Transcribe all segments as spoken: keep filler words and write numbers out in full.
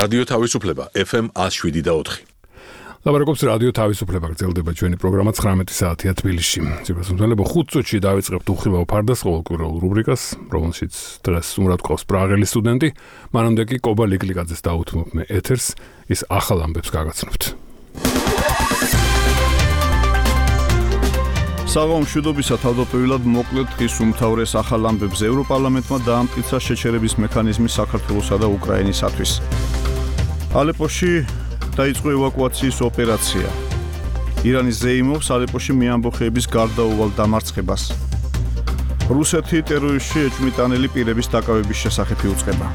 რადიო თავისუფლება ეფ ემ one oh seven და four. ლაბარაკობს რადიო თავისუფლება, გრძელდება ჩვენი პროგრამა ცხრამეტი საათია თბილისში. ციფროსმთელება ხუთ წუთში დავიწყებთ უხილავ ფარდას ყოველკვირეულ რუბრიკას, რომელშიც დღეს უმრად ყავს პრაღელი სტუდენტი, მანამდე კი კობა ლიკლიკაძეს დაუთმობ მე ეთერს, ის ახალ ამბებს გაგაცნობთ. საღამო მშვიდობისა თავდაპირველად მოკლედ დღის უმთავრეს ახალ ამბებს ევროპარლამენტმა დაამტკიცა შეჩერების მექანიზმი საქართველოსა და უკრაინისათვის. ალეპოში დაიწყო ევაკუაციის ოპერაცია. ირანი ზეიმობს ალეპოში მეამბოხეების გარდაუვალ დამარცხებას. რუსეთი ტერორისტში ეჭვმიტანილი პირების დაკავების შესახებ იუწყება.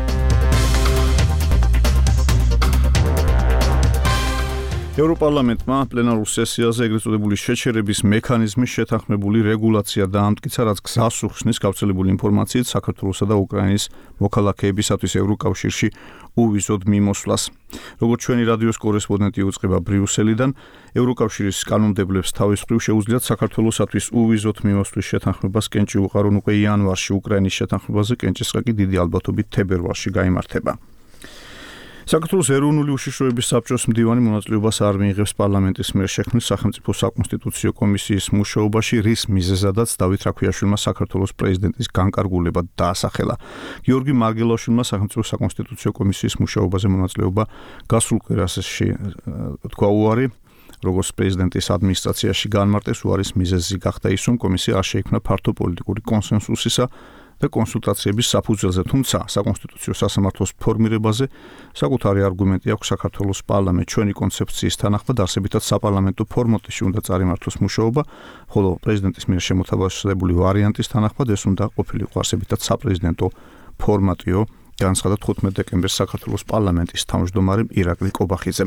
ევროპარლამენტმა პლენარულ სესიაზე ეგრეთ წოდებული შეჩერების მექანიზმის შეთანხმებული რეგულაცია დაამტკიცა, რაც გზას უხსნის გავრცელებული ინფორმაციით საქართველოსა და უკრაინის მოქალაქეებისათვის ევროკავშირში უვიზოდ მიმოსვლას. როგორც ჩვენი რადიოს კორესპონდენტი უწყება ბრიუსელიდან, ევროკავშირის კანონმდებლებს თავის მხრივ შეუძლიათ საქართველოსათვის უვიზოდ მიმოსვლის შეთანხმებას კენჭი უყარონ უკვე იანვარში, უკრაინის შეთანხმებაზე კენჭისყა კი დიდი ალბათობით თებერვალში გაიმართება. საქართველოს ეროვნული უშიშროების საბჭოს მდივანი მონაწილეობას არ მიიღებს პარლამენტის მიერ შექმნილ სახელმწიფო საკონსტიტუციო კომისიის მუშაობაში, რის მიზეზადაც დავით რაქვიაშვილმა საქართველოს პრეზიდენტის განკარგულება დაასახელა. გიორგი მარგელაშვილმა სახელმწიფო საკონსტიტუციო კომისიის მუშაობაზე მონაწილეობა გასულ კვირაში თქვა უარი, როგორც პრეზიდენტის ადმინისტრაციაში განმარტეს, უარის მიზეზი გახდა ის, რომ კომისია არ შეიქმნა ფართო პოლიტიკური კონსენსუსისა და კონსულტაციების საფუძველზე, თუმცა საკონსტიტუციო სასამართლოს ფორმირებაზე საკუთარი არგუმენტი აქვს საქართველოს პარლამენტს. ჩვენი კონცეფციის თანახმად არსებითად საპარლამენტო ფორმატში უნდა წარიმართოს მუშაობა, ხოლო პრეზიდენტის მიერ შემოთავაზებული ვარიანტის თანახმად ეს უნდა ყოფილიყო არსებითად საპრეზიდენტო ფორმატიო, განცხადა თხუთმეტ დეკემბერს საქართველოს პარლამენტის თავმჯდომარემ ირაკლი კობახიძემ.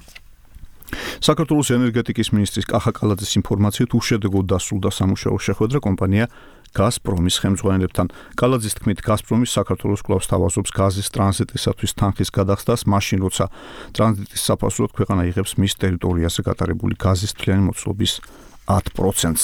საქართველოს ენერგეტიკის მინისტრის კახა კალაძის ინფორმაციით უშედეგოდ დასრულდა სამუშაო შეხვედრა კომპანია გაზპრომის ხელმძღვანელებთან. კალაძის თქმით, გაზპრომი საქართველოს კვლავ სთავაზობს გაზის ტრანზიტისათვის თანხის გადახდას, მაშინ როცა ტრანზიტის საფასურად ქვეყანა იღებს მის ტერიტორიაზე გატარებული გაზის თვლიანი მოცულობის ათ პროცენტს.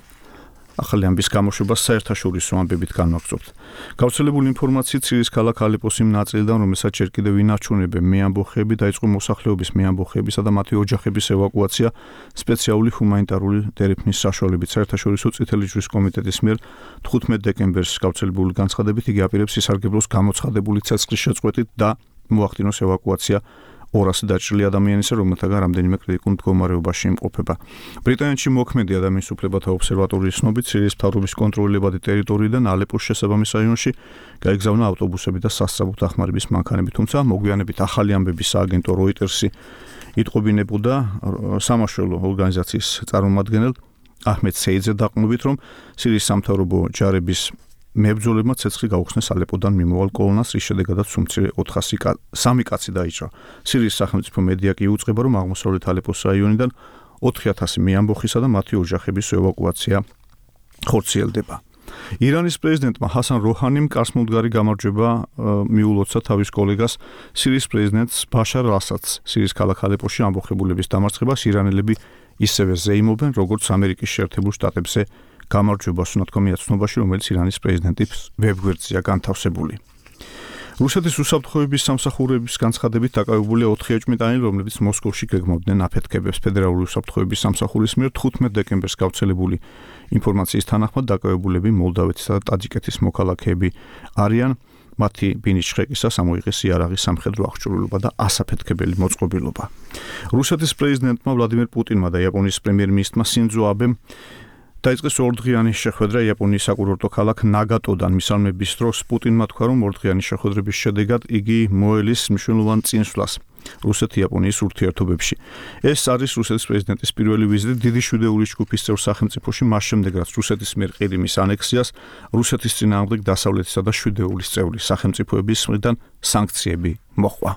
ახალი ამბის გამოშვებას საერთაშორისო ამბებით განვაგრძობთ. გავრცელებული ინფორმაციით ცირიის ქალაქ ალეპოს იმ ნაწილიდან, რომელსაც ჯერ კიდევ ინარჩუნებენ მეამბოხეები, დაიწყო მოსახლეობის მეამბოხეებისა და მათი ოჯახების ევაკუაცია სპეციალური ჰუმანიტარული დერეფნის საშუალებით. საერთაშორისო წითელი ჯვრის კომიტეტის მიერ თხუთმეტ დეკემბერს გავრცელებული განცხადებით იგი აპირებს ისარგებლოს გამოცხადებული ცეცხლის შეწყვეტით და მოახდინოს ევაკუაცია ორასი დაჭრილი ადამიანისა, რომელთაგან რამდენიმე კრიტიკულ მდგომარეობაში იმყოფება. ბრიტანეთში მოქმედი ადამიანის უფლებათა ობსერვატორიის ცნობით, სირიის მთავრობის კონტროლებადი ტერიტორიიდან ალეპოს შესაბამის რაიონში გაიგზავნა ავტობუსები და სასწრაფო დახმარების მანქანები, თუმცა მოგვიანებით ახალი ამბების სააგენტო როიტერსი იტყობინებოდა სამაშველო ორგანიზაციის წარმომადგენელ აჰმედ სეიძე დაყრდნობით, რომ სირიის სამთავრობო ჯარების მებრძოლებმა ცეცხლი გაუხსნეს ალეპოდან მიმოვალ კოლონას, რის შედეგადაც უმცირე ოთხასი სამი კაცი დაიჭრა. სირიის სახელმწიფო მედია კი იუწყება, რომ აღმოსავლეთ ალეპოს რაიონიდან ოთხი ათასი მეამბოხისა და მათი ოჯახების ევაკუაცია ხორციელდება. ირანის პრეზიდენტმა ჰასან როჰანიმ კარსმომდგარი გამარჯვება მიულოცა თავის კოლეგას, სირიის პრეზიდენტს ბაშარ ასადს. სირიის ქალაქ ალეპოში ამბოხებულების დამარცხებას ირანელები ისევე ზეიმობენ, როგორც ამერიკის შეერთებულ შტატებზე გამარჯვებას უნდა თქვა მიაცნობაში, რომელიც ირანის პრეზიდენტის ვებგვერდზეა განთავსებული. რუსეთის უსაფრთხოების სამსახურების განცხადებით დაკავებულია ოთხი ეჭვმიტანილი, რომლებიც მოსკოვში გეგმავდნენ აფეთქებებს. ფედერალური უსაფრთხოების სამსახურის მიერ თხუთმეტ დეკემბერს გავრცელებული ინფორმაციის თანახმად დაკავებულები მოლდავეთისა და ტაჯიკეთის მოქალაქეები არიან. მათი ბინის შხეკისას ამოიღეს იარაღის სამხედრო აღჭურვილობა და ასაფეთქებელი მოწყობილობა. რუსეთის პრეზიდენტმა ვლადიმერ პუტინმა და იაპონიის პრემიერ-მინისტრმა სინძო აბემ დაიწყეს ორდღიანი შეხვედრა იაპონიის საკურორტო ქალაქ ნაგატოდან. მისამნების დროს პუტინმა თქვა, რომ ორდღიანი შეხვედრების შედეგად იგი მოელის მნიშვნელოვან წინსვლას რუსეთ-იაპონიის ურთიერთობებში. ეს არის რუსეთის პრეზიდენტის პირველი ვიზიტი დიდი შვიდეულის ჯგუფის წევრ სახელმწიფოში, მას შემდეგ რაც რუსეთის მიერ ყირიმის ანექსიას, რუსეთის წინააღმდეგ დასავლეთისა და შვიდეულის წევრი სახელმწიფოების მხრიდან სანქციები მოჰყვა.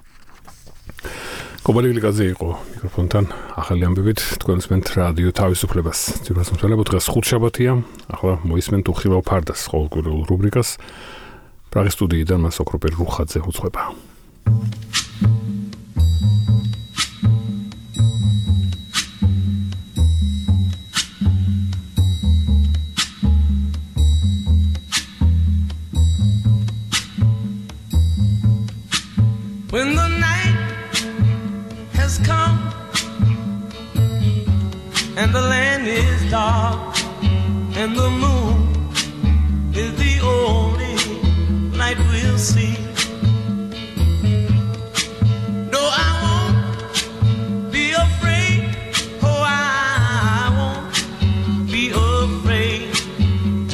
კობა ლიკლიკაძე იყო მიკროფონთან ახალი ამბებით, თქვენს მენთ რადიო თავისუფლებას. ციფროსმთელება დღეს ხუთშაბათია, ახლა მოისმენთ უხილავ ფარდას ყოველკვირეულ რუბრიკას. პრაღის სტუდიიდან მას ოქროპერ რუხაძე უძღვება. When the night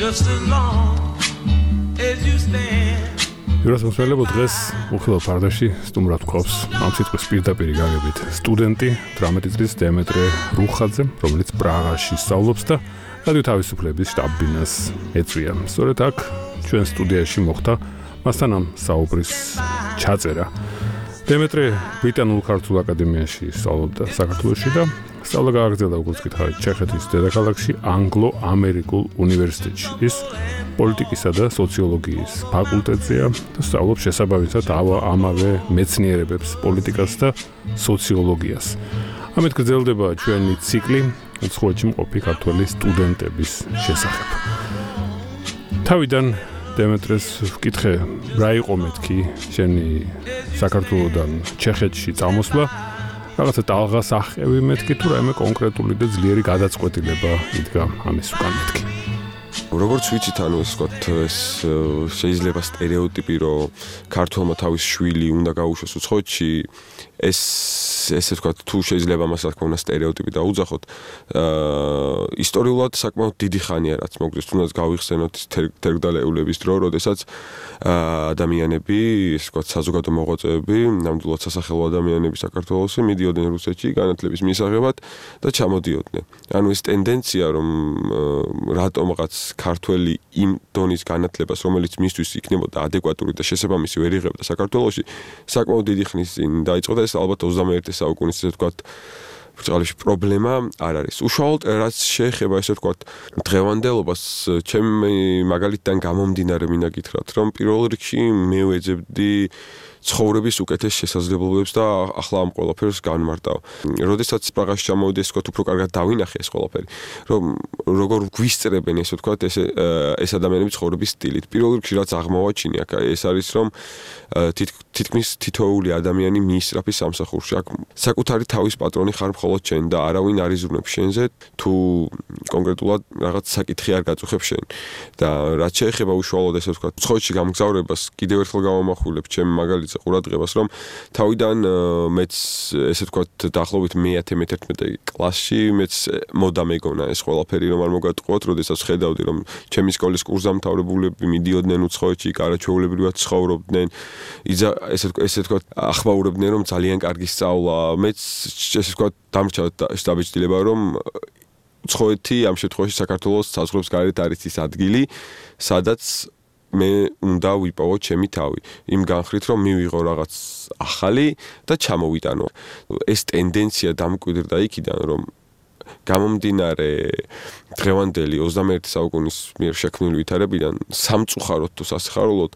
just as long as you stand. Იურას მოსმელებო დღეს უხილო ფარდაში სტუმრად გვყავს ამ სიტყვის პირდაპირ გაგებით სტუდენტი დრამატი წრის დემეტრე რუხაძე, რომელიც პრაღაში სწავლობს და რადიო თავისუფლების შტაბ-ბინას ეწვია. სწორედ აქ ჩვენ სტუდიაში მოხდა მასთან ამ საუბრის ჩაწერა. დემეტრე ბრიტანულ ქართულ აკადემიაში სწავლობდა საქართველოში და სწავლა გააგრძელა როგორც გითხარით ჩეხეთის დედაქალაქში ანგლო-ამერიკულ უნივერსიტეტში. ის პოლიტიკისა და სოციოლოგიის ფაკულტეტზეა და სწავლობს შესაბამისად ამავე მეცნიერებებს, პოლიტიკას და სოციოლოგიას. ამით გრძელდება ჩვენი ციკლი უცხოეთში მყოფი ქართველი სტუდენტების შესახებ. თავიდან დემეტრეს ვკითხე, რა იყო მეთქი შენი საქართველოდან ჩეხეთში წამოსვლა, რაღაცა ტალღას აღყევი მეთქი თუ რაიმე კონკრეტული და ძლიერი გადაწყვეტილება იდგა ამის უკან მეთქი. როგორც ვიცით, ანუ ეს ვთქვათ, ეს შეიძლება სტერეოტიპი, რომ ქართველმა თავის შვილი უნდა გაუშვეს უცხოეთში, ეს ესე ვთქვათ, თუ შეიძლება მას რა თქმა უნდა სტერეოტიპი დაუძახოთ, აა ისტორიულად საკმაოდ დიდი ხანია, რაც მოგდეს, თუნდაც გავიხსენოთ თერგდალეულების დრო, როდესაც ადამიანები, ესე ვთქვათ, საზოგადო მოღვაწეები, ნამდვილად სასახელო ადამიანები საქართველოში მიდიოდნენ რუსეთში განათლების მისაღებად და ჩამოდიოდნენ. ანუ ეს ტენდენცია, რომ რატომღაც ქართველი იმ დონის განათლებას, რომელიც მისთვის იქნებოდა ადეკვატური და შესაბამისი ვერ იღებდა საქართველოში, საკმაოდ დიდი ხნის წინ დაიწყო და ეს ალბათ ოცდამეერთე საუკუნის ესე ვთქვათ ბრწყალებში პრობლემა არ არის. უშუალოდ რაც შეეხება ესე ვთქვათ დღევანდელობას, ჩემი მაგალითიდან გამომდინარე მინდა გითხრათ, რომ პირველ რიგში მე ვეძებდი ცხოვრების უკეთეს შესაძლებლობებს და ახლა ამ ყველაფერს განმარტავ. როდესაც პრაღაში ჩამოვიდი, ესე ვთქვათ, უფრო კარგად დავინახე ეს ყველაფერი, რომ როგორ გვისწრებენ ესე ვთქვათ ეს ეს ადამიანები ცხოვრების სტილით. პირველ რიგში რაც აღმოვაჩინე, ეს არის რომ თითქმის თითოეული ადამიანი მიისწრაფის სამსახურში. აქ საკუთარი თავის პატრონი ხარ მხოლოდ შენ და არავინ არ იზრუნებს შენზე, თუ კონკრეტულად რაღაც საკითხი არ გაწუხებს შენ. და რაც შეეხება უშუალოდ ესე ვთქვათ უცხოეთში გამგზავრებას, კიდევ ერთხელ გავამახვილებ ჩემ მაგალითს ყურადღებას, რომ თავიდან მეც ესე ვთქვათ დაახლოებით მეათე მეთერთმეტე კლასში მეც მოდა მეგონა ეს ყველაფერი რომ არ მოგატყუოთ, როდესაც ხედავდი რომ ჩემი სკოლის კურსდამთავრებულები მიდიოდნენ უცხოეთში, კარაჩეულებრივად ცხოვრობდნენ, იზა ესე ესე ვთქვათ ახმაურებდნენ რომ ძალიან კარგი სწავლა, მეც ესე ვთქვათ დამრჩა შტაბეჭდილება რომ უცხოეთი ამ შემთხვევაში საქართველოს საზღვრებს გარეთ არის ის ადგილი, სადაც მე უნდა ვიპოვო ჩემი თავი. იმ განხრით რომ მივიღო რაღაც ახალი და ჩამოვიტანო. ეს ტენდენცია დამკვიდრდა იქიდან, რომ გამომდინარე დღევანდელი ოცდამეერთე საუკუნის მიერ შექმნილი ვითარებიდან სამწუხაროდ თუ სასიხარულოდ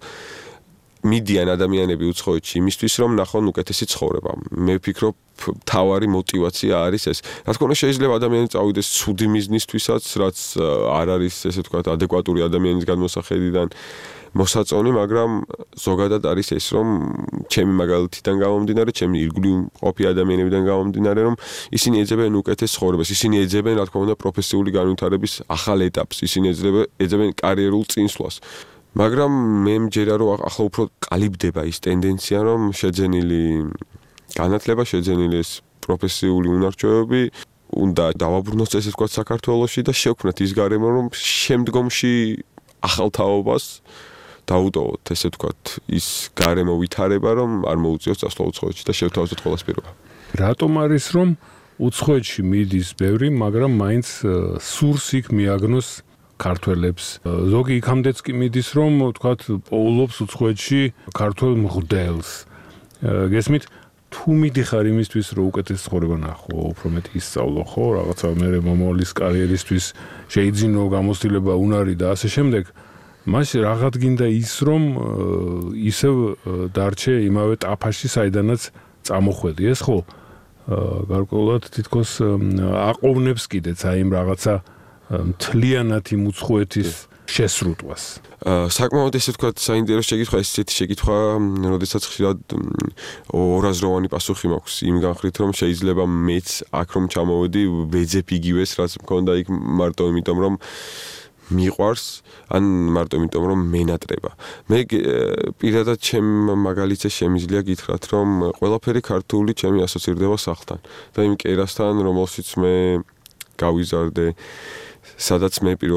მიდიან ადამიანები უცხოეთში იმისთვის რომ ნახონ უკეთესი ცხოვრება. მე ვფიქრობ თავარი мотиваცია არის ეს. რა თქმა უნდა შეიძლება ადამიანი წავიდეს ცუდი მიზნისთვისაც, რაც არ არის ესე ვთქვათ ადეკვატური ადამიანის განმოსახედიდან მოსაწონი, მაგრამ ზოგადად არის ეს რომ ჩემი მაგალითიდან გამომდინარე, ჩემი ირგვლივ მყოფი ადამიანებიდან გამომდინარე, რომ ისინი ეძებენ უკეთეს ცხოვრებას, ისინი ეძებენ რა თქმა უნდა პროფესიული განვითარების ახალ ეტაპს, ისინი ეძებენ კარიერულ წინსვლას. მაგრამ მე მჯერა რომ ახლა უფრო კალიბდება ის ტენდენცია, რომ შეძენილი განათლება, შეძენილი ეს პროფესიული უნარჩვევები უნდა დავაბრუნოთ ესე ვთქვათ საქართველოში და შევქმნათ ის გარემო, რომ შემდგომში ახალ თაობას დაუტოვოთ ესე ვთქვათ ის გარემო ვითარება, რომ არ მოუწიოს წასვლა უცხოეთში და შევთავაზოთ ყველას პირობა. რატომ არის რომ უცხოეთში მიდის ბევრი, მაგრამ მაინც სურს იქ მიაგნოს ქართველებს. ზოგი იქამდეც კი მიდის, რომ ვთქვათ პოულობს უცხოეთში ქართველ მღვდელს. გესმით, თუ მიდიხარ იმისთვის, რომ უკეთეს ცხოვრება ნახო, უფრო მეტი ისწავლო, ხო, რაღაცა მე მომავლის კარიერისთვის შეიძინო გამოცდილება, უნარი და ასე შემდეგ, მაშინ რაღაც გინდა ის, რომ ისევ დარჩე იმავე ტაფაში, საიდანაც წამოხვედი, ეს ხო? გარკვეულად თითქოს აყოვნებს კიდეც აი იმ რაღაცა მთლიანად იმ უცხოეთის შესრუტვას. საკმაოდ ესე ვთქვათ საინტერესო შეკითხვა, ესეთი შეკითხვა, როდესაც ხშირად ორაზროვანი პასუხი მაქვს იმ განხრით, რომ შეიძლება მეც აქ რომ ჩამოვედი, ვეძებ იგივეს, რაც მქონდა იქ მარტო იმიტომ, რომ მიყვარს, ან მარტო იმიტომ, რომ მენატრება. მე პირადად ჩემ მაგალითზე შემიძლია გითხრათ, რომ ყველაფერი ქართული ჩემი ასოცირდება სახლთან და იმ კერასთან, რომელშიც მე გავიზარდე, სადაც მე პირველად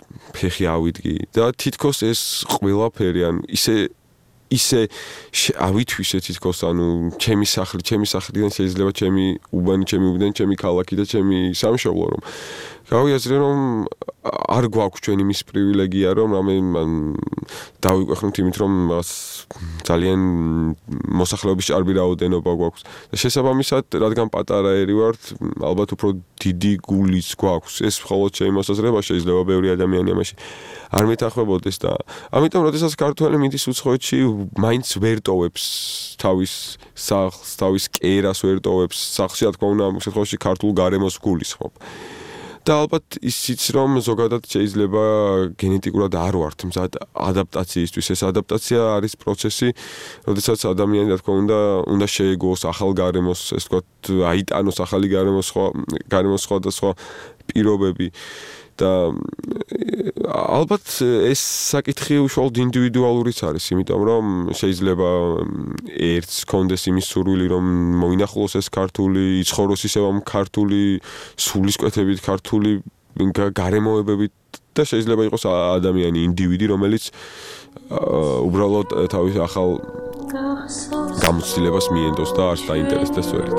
ფეხი ავიდგი და თითქოს ეს ყველაფერი ან ისე ისე ავითვისე თითქოს ანუ ჩემი სახლი, ჩემი სახლიდან შეიძლება ჩემი უბანი, ჩემი უბანი, ჩემი ქალაქი და ჩემი სამშობლო რომ გავიაზრე რომ არ გვაქვს ჩვენ იმის პრივილეგია რომ რამე დავიკვეხნოთ იმით რომ ძალიან მოსახლეობის ჭარბი რაოდენობა გვაქვს და შესაბამისად რადგან პატარა ერი ვართ ალბათ უფრო დიდი გულიც გვაქვს ეს მხოლოდ შემოსაზრება შეიძლება ბევრი ადამიანი ამაში არ მეთანხმებოდეს და ამიტომ როდესაც ქართველი მიდის უცხოეთში მაინც ვერ ტოვებს თავის სახლს თავის კერას ვერ ტოვებს სახლში რა თქმა უნდა ამ შემთხვევაში ქართულ გარემოს გულისხმობ და ალბათ ისიც რომ ზოგადად შეიძლება გენეტიკურად არ ვართ მზად ადაპტაციისთვის ეს ადაპტაცია არის პროცესი როდესაც ადამიანი რა თქმა უნდა უნდა შეეგოს ახალ გარემოს ეს ვთქვათ აიტანოს ახალი გარემოს სხვა გარემოს სხვადასხვა პირობები და ალბათ ეს საკითხი უშუალოდ ინდივიდუალურიც არის, იმიტომ რომ შეიძლება ერთს კონდეს იმის სურვილი რომ მოინახულოს ეს ქართული, იცხოვროს ისევ ამ ქართული სულისკვეთებით, ქართული გარემოებებით და შეიძლება იყოს ადამიანი, ინდივიდი, რომელიც უბრალოდ თავის ახალ გამოცდილებას მიენდოს და არც დაინტერესდეს ვერით.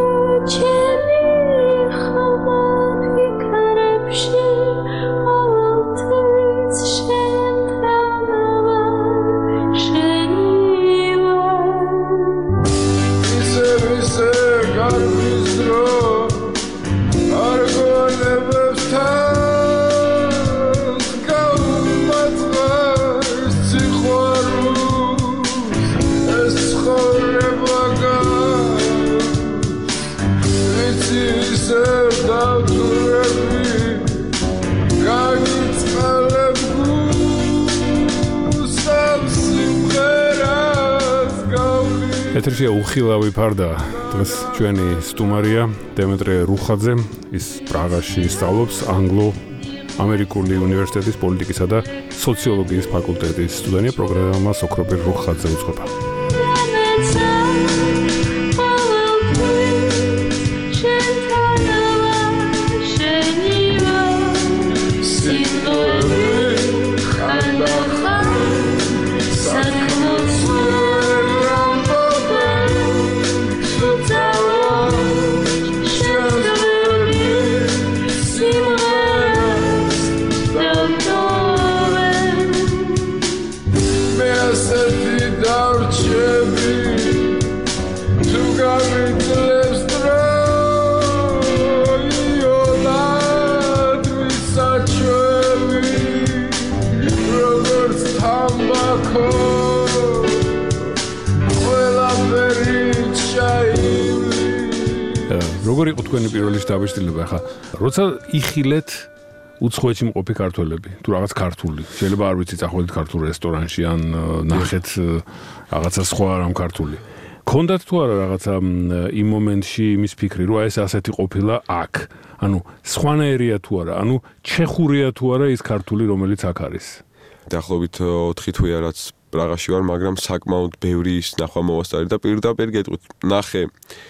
ეთერში უხილავი ფარდა დღეს ჩვენი სტუმარია დემეტრე რუხაძე ის პრაღაში სწავლობს ანგლო-ამერიკული უნივერსიტეტის პოლიტიკისა და სოციოლოგიის ფაკულტეტის სტუდენტია პროგრამა სოქრობილ რუხაძე უძღვება როგორ იყო თქვენი პირველი შთაბეჭდილება ხა როცა იხილეთ უცხოეთში მყოფი ქართველები თუ რაღაც ქართული შეიძლება არ ვიცი წახვედით ქართულ რესტორანში ან ნახეთ რაღაცა სხვა რამ ქართული ქონდათ თუ არა რაღაცა იმ მომენტში იმის ფიქრი რომ ეს ასეთი ყოფილა აქ ანუ სხვანაირია თუ არა ანუ ჩეხურია თუ არა ის ქართული რომელიც აქ არის დაახლოებით ოთხი თვეა რაც პრაღაში ვარ მაგრამ საკმაოდ ბევრი ის ნახვა მოვასწარი და პირდაპირ გეტყვით ნახე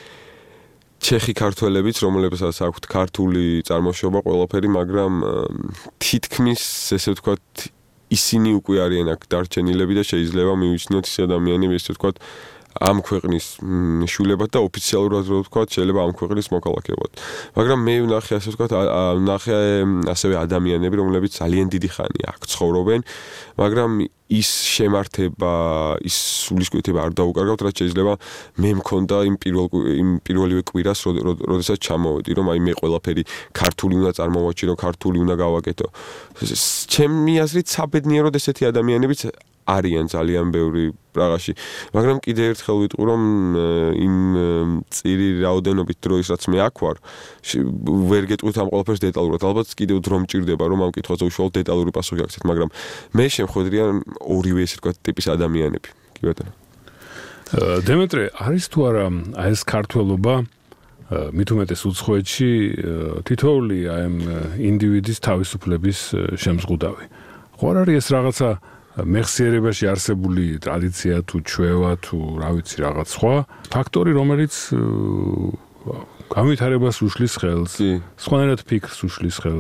ჩეხი ქართველებიც, რომლებსაც აქვთ ქართული წარმოშობა ყველაფერი, მაგრამ თითქმის ესე ვთქვათ, ისინი უკვე არიან აქ დარჩენილები და შეიძლება მივიჩნიოთ ის ადამიანები, ესე ვთქვათ, ამ ქვეყნის შვილებად და ოფიციალურად რო ვთქვათ, შეიძლება ამ ქვეყნის მოქალაქეებად. მაგრამ მე ვნახე ასე ვთქვათ, ვნახე ასევე ადამიანები, რომლებიც ძალიან დიდი ხანი აქ ცხოვრობენ, მაგრამ ის შემართება, ის სულისკვეთება არ დაუკარგავთ, რაც შეიძლება მე მქონდა იმ პირველ იმ პირველივე კვირას, როდესაც ჩამოვედი, რომ აი მე ყველაფერი ქართული უნდა წარმოვაჩინო, ქართული უნდა გავაკეთო. ჩემი აზრით, საბედნიეროდ ესეთი ადამიანებიც არიან ძალიან ბევრი პრაღაში, მაგრამ კიდე ერთხელ ვიტყვი, რომ იმ წირი რაოდენობით დროის რაც მე აქ ვარ, ვერ გეტყვით ამ ყველაფერს დეტალურად. ალბათ კიდევ დრო მჭირდება, რომ ამ კითხვაზე უშუალოდ დეტალური პასუხი გაქცეთ, მაგრამ მე შემხედრია ორივე ესე ვთქვათ ტიპის ადამიანები. კი ბატონო. დემეტრე, არის თუ არა ეს ქართველობა მით უმეტეს უცხოეთში თითოეული აი ამ ინდივიდის თავისუფლების შემზღუდავი. ხო არ არის ეს რაღაცა მეხსიერებაში არსებული ტრადიცია თუ ჩვევა თუ რა ვიცი რაღაც სხვა ფაქტორი რომელიც განვითარებას უშლის ხელს, სხვანაირად ფიქრს უშლის ხელს.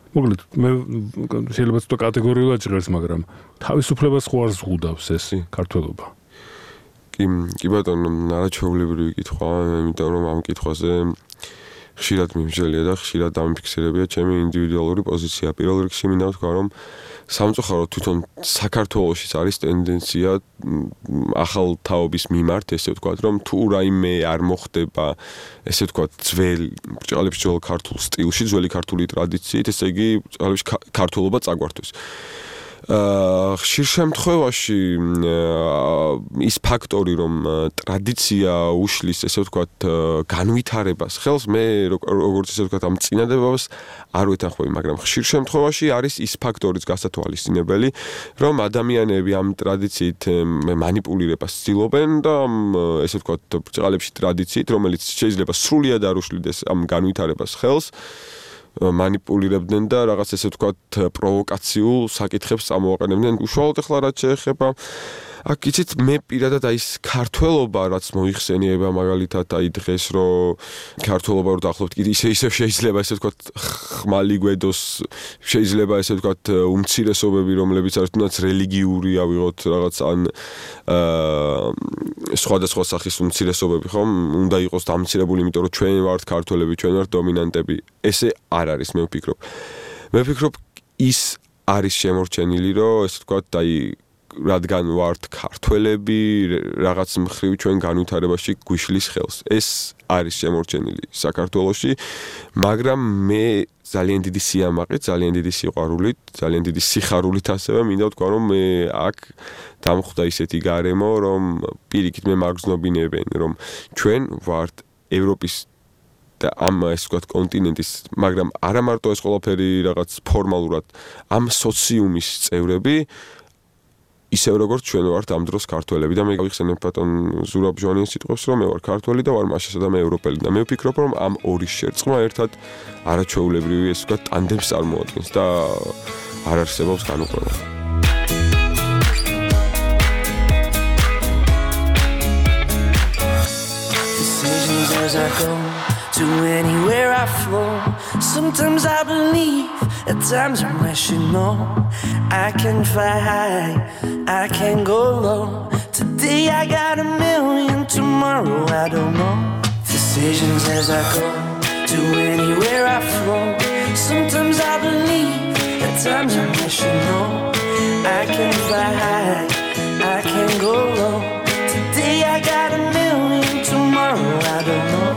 მოკლედ მე შეიძლება ცოტა კატეგორიულად ჟღერს, მაგრამ თავისუფლებას ხო არ ზღუდავს ეს ქართველობა. კი, კი ბატონო, არაჩვეულებრივი კითხვა, იმიტომ რომ ამ კითხვაზე ხშირად მიმსჯელია და ხშირად დამიფიქსირებია ჩემი ინდივიდუალური პოზიცია. პირველ რიგში მინდა ვთქვა, რომ სამწუხაროდ თვითონ საქართველოშიც არის ტენდენცია ახალ თაობის მიმართ, ესე ვთქვათ, რომ თუ რაიმე არ მოხდება, ესე ვთქვათ, ძველ ბრჭყალებში ძველ ქართულ სტილში, ძველი ქართული ტრადიციით, ესე იგი ბრჭყალებში ქართულობა წაგვართვეს. აა ხშირ შემთხვევაში ის ფაქტორი, რომ ტრადიცია უშლის, ესე ვთქვათ, განვითარებას ხელს, მე როგორც ესე ვთქვათ, ამ წინადადებას არ ვეთანხმები, მაგრამ ხშირ შემთხვევაში არის ის ფაქტორიც გასათვალისწინებელი, რომ ადამიანები ამ ტრადიციით მანიპულირებას ცდილობენ და ესე ვთქვათ, ბრჭყალებში ტრადიციით, რომელიც შეიძლება სრულიად არ უშლიდეს ამ განვითარებას ხელს, მანიპულირებდნენ და რაღაც ესე ვთქვათ პროვოკაციულ საკითხებს წამოაყენებდნენ. უშუალოდ ახლა რაც შეეხება აქ იცით მე პირადად აი ეს ქართველობა რაც მოიხსენიება მაგალითად აი დღეს რომ ქართველობა რო დაახლოებით კიდე ისე ისე შეიძლება ესე ვთქვათ ხმალი გვედოს შეიძლება ესე ვთქვათ უმცირესობები რომლებიც არის თუნდაც რელიგიური ავიღოთ რაღაც ან აა სხვადასხვა სახის უმცირესობები ხომ უნდა იყოს დამცირებული იმიტომ რომ ჩვენ ვართ ქართველები ჩვენ ვართ დომინანტები ესე არ არის მე ვფიქრობ მე ვფიქრობ ის არის შემორჩენილი რომ ესე ვთქვათ აი რადგან ვართ ქართველები რაღაც მხრივ ჩვენ განვითარებაში გვიშლის ხელს ეს არის შემორჩენილი საქართველოში მაგრამ მე ძალიან დიდი სიამაყით ძალიან დიდი სიყვარულით ძალიან დიდი სიხარულით ასევე მინდა ვთქვა რომ მე აქ დამხვდა ისეთი გარემო რომ პირიქით მე მაგზნობინებენ რომ ჩვენ ვართ ევროპის და ამ ეს ვთქვათ კონტინენტის მაგრამ არა მარტო ეს ყველაფერი რაღაც ფორმალურად ამ სოციუმის წევრები ისევ როგორც ჩვენ ვართ ამ დროს ქართველები და მე გავიხსენებ ბატონ ზურაბ ჟვანიას სიტყვებს რომ მე ვარ ქართველი და ვარ მაშასა და მე ევროპელი და მე ვფიქრობ რომ ამ ორი შერწყმა ერთად არაჩვეულებრივი ეს ვთქვათ ტანდემს წარმოადგენს და არ არსებობს განუყრება To anywhere I flow Sometimes I believe At times I'm rational I can fly high I can go low Today I got a million Tomorrow I don't know Decisions as I go To anywhere I flow Sometimes I believe At times I'm rational I can fly high I can go low Today I got a million Tomorrow I don't know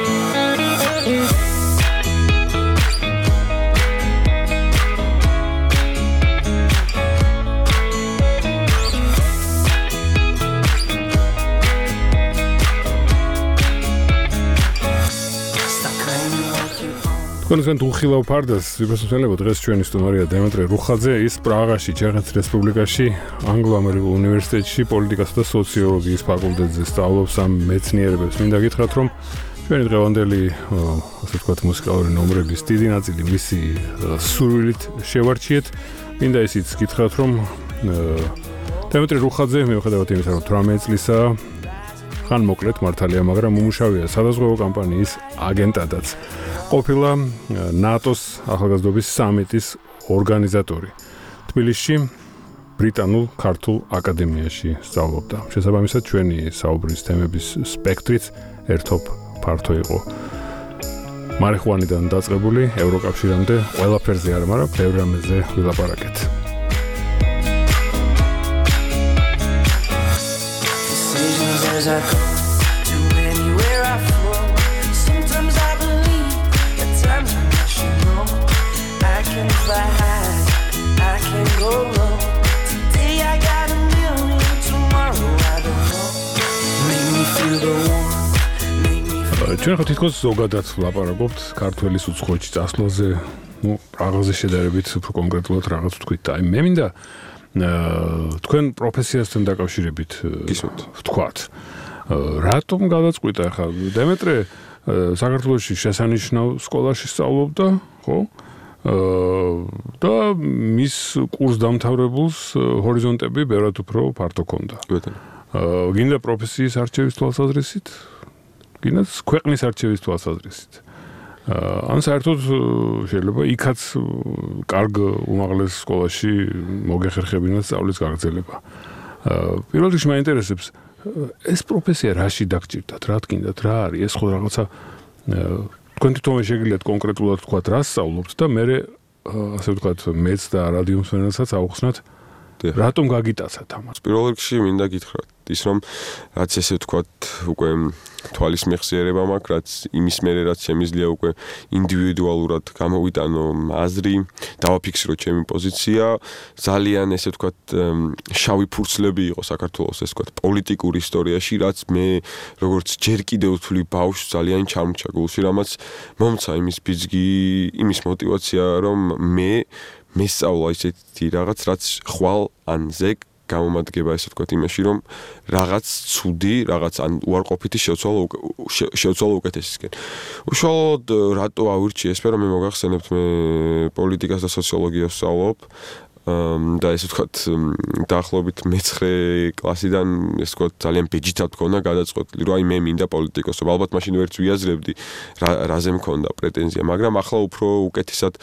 თქვენ თუ ხილავ ფარდას ვიფასებელებ დღეს ჩვენი სტუმარია დემეტრე რუხაძე ის პრაღაში ჩეხეთის რესპუბლიკაში ანგლო-ამერიკულ უნივერსიტეტში პოლიტიკასა და სოციოლოგიის ფაკულტეტზე სწავლობს ამ მეცნიერებებს. მინდა გითხრათ რომ ჩვენი დღევანდელი ასე ვთქვათ მუსიკალური ნომრების დიდი ნაწილი მისი სურვილით შევარჩიეთ. მინდა ისიც გითხრათ რომ დემეტრე რუხაძე მიუხედავად იმისა რომ თვრამეტი წლისაა ხან მოკლედ მართალია მაგრამ უმუშავია სადაზღვევო კამპანიის აგენტადაც. ყოფილა ნატოს ახალგაზრდობის სამიტის ორგანიზატორი. თბილისში ბრიტანულ ქართულ აკადემიაში სწავლობდა. შესაბამისად ჩვენი საუბრის თემების სპექტრიც ერთობ ფართო იყო. მარიხუანიდან დაწყებული ევროკავშირამდე ყველაფერზე არა, მაგრამ ბევრ რამეზე ვილაპარაკეთ. ჩვენ ხო თითქოს ზოგადად ვლაპარაკობთ ქართველის უცხოეთში წასვლაზე, ну, პრაღაზე შედარებით უფრო კონკრეტულად რაღაც ვთქვით. აი მე მინდა თქვენ პროფესიასთან დაკავშირებით ვთქვათ. რატომ გადაწყვიტა ხა დემეტრე საქართველოში შესანიშნავ სკოლაში სწავლობდა, ხო? და მის კურს დამთავრებულს ჰორიზონტები ბევრად უფრო ფართო ჰქონდა. გინდა პროფესიის არჩევის თვალსაზრისით? გინდა ქვეყნის არჩევის თვალსაზრისით. ან საერთოდ შეიძლება იქაც კარგ უმაღლეს სკოლაში მოგეხერხებინათ სწავლის გაგრძელება. პირველ რიგში მაინტერესებს ეს პროფესია რაში დაგჭირდათ, რა თქინდათ, რა არის, ეს ხო რაღაცა თქვენ თვითონ შეგიძლიათ კონკრეტულად თქვათ, რა სწავლობთ და მე ასე ვთქვათ, მეც და რადიო მსმენელსაც აუხსნათ, რატომ გაგიტაცათ ამას? პირველ რიგში მინდა გითხრათ ის, რომ რაც ესე ვთქვათ, უკვე თვალის მეხსიერება მაქვს, რაც იმის მერე რაც შემიძლია უკვე ინდივიდუალურად გამოვიტანო აზრი, დავაფიქსირო ჩემი პოზიცია, ძალიან ესე ვთქვათ, შავი ფურცლები იყო საქართველოს ესე ვთქვათ, პოლიტიკურ ისტორიაში, რაც მე როგორც ჯერ კიდევ ვთვლი ბავშვს ძალიან ჩამრჩა გულში, რამაც მომცა იმის ბიძგი, იმის мотиваცია, რომ მე მესწავლა ისეთი რაღაც, რაც ხვალ ან ზეგ გამომადგება ესე ვთქვათ იმაში, რომ რაღაც ცუდი, რაღაც ან უარყოფითი შევცვალო შევცვალო უკეთესისკენ. უშუალოდ რატო ავირჩიე ეს სფერო, მე მოგახსენებთ, მე პოლიტიკას და სოციოლოგიას ვსწავლობ და ესე ვთქვათ, დაახლოებით მეცხრე კლასიდან ესე ვთქვათ, ძალიან ბეჯითად მქონდა გადაწყვეტილი, რომ აი მე მინდა პოლიტიკოსობა. ალბათ მაშინ ვერც ვიაზრებდი რაზე მქონდა პრეტენზია, მაგრამ ახლა უფრო უკეთესად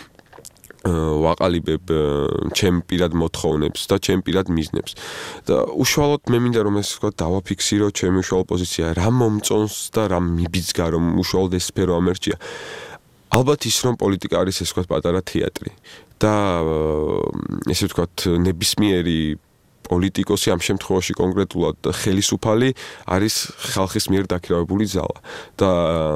ვაყალიბებ ჩემ პირად მოთხოვნებს და ჩემ პირად მიზნებს. და უშუალოდ მე მინდა რომ ეს ვთქვათ დავაფიქსირო ჩემი უშუალო პოზიცია, რა მომწონს და რა მიბიძგა, რომ უშუალოდ ეს სფერო ამერჩია. ალბათ ის რომ პოლიტიკა არის ეს ვთქვათ პატარა თეატრი და ესე ვთქვათ ნებისმიერი პოლიტიკოსი ამ შემთხვევაში კონკრეტულად ხელისუფალი არის ხალხის მიერ დაქირავებული ზალა და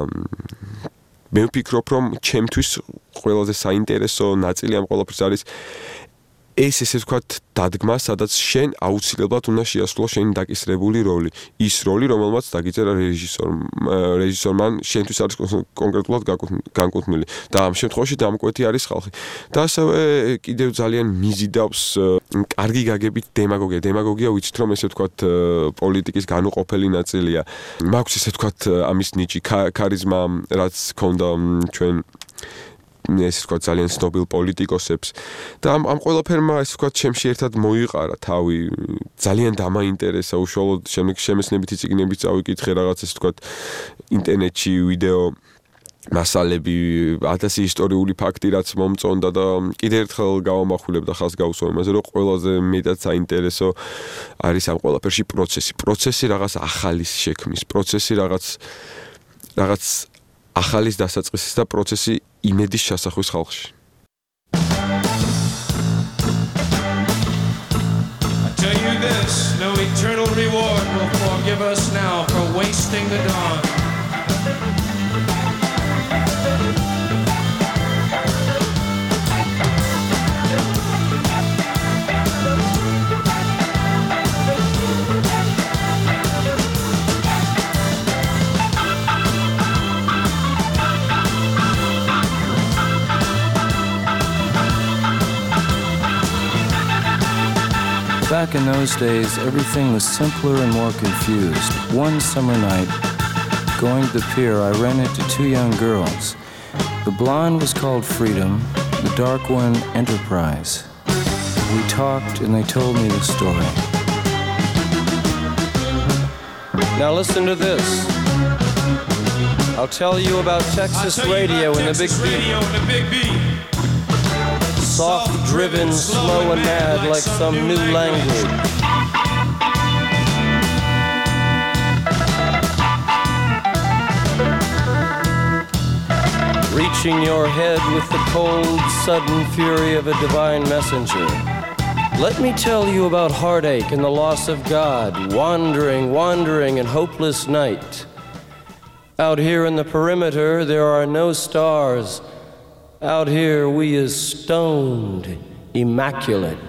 მე ვფიქრობ, რომ ჩემთვის ყველაზე საინტერესო ნაწილი ამ ყველაფერს არის ეს ესე ვთქვათ დადგმა, სადაც შენ აუცილებლად უნდა შეასრულო შენი დაკისრებული როლი. ის როლი, რომელმაც დაგიწერა რეჟისორმა, რეჟისორმან შენთვის არის კონკრეტულად განკუთვნილი და ამ შემთხვევაში დამკვეთი არის ხალხი. და ასევე კიდევ ძალიან მიზიდავს კარგი გაგებით დემაგოგია. დემაგოგია ვიცით, რომ ესე ვთქვათ პოლიტიკის განუყოფელი ნაწილია. მაქვს ესე ვთქვათ ამის ნიჭი, ქარიზმა, რაც ქონდა ჩვენ ეს ვთქვათ ძალიან ცნობილ პოლიტიკოსებს და ამ ამ ყველაფერმა ეს ვთქვათ ჩემში ერთად მოიყარა თავი, ძალიან დამაინტერესა, უშუალოდ შემეცნებითი წიგნები წავიკითხე, რაღაც ეს ვთქვათ ინტერნეტში ვიდეო მასალები, ათასი ისტორიული ფაქტი, რაც მომწონდა და კიდევ ერთხელ გავამახვილებ და ხალხს გავუსვა იმაზე, რომ ყველაზე მეტად საინტერესო არის ამ ყველაფერში პროცესი. პროცესი რაღაც ახალის შექმნის, პროცესი რაღაც რაღაც ახალის დასაწყისის და პროცესი იმედის შესახვის ხალხში. I tell you this, no eternal reward will forgive us now for wasting the dawn. Back in those days, everything was simpler and more confused. One summer night, going to the pier, I ran into two young girls. The blonde was called Freedom, the dark one Enterprise. We talked and they told me the story. Now listen to this. I'll tell you about Texas radio and the Big Beat. Soft, driven, slow and mad like some new language. Reaching your head with the cold, sudden fury of a divine messenger. Let me tell you about heartache and the loss of God, wandering, wandering in hopeless night. Out here in the perimeter, there are no stars. Out here we is stoned, immaculate.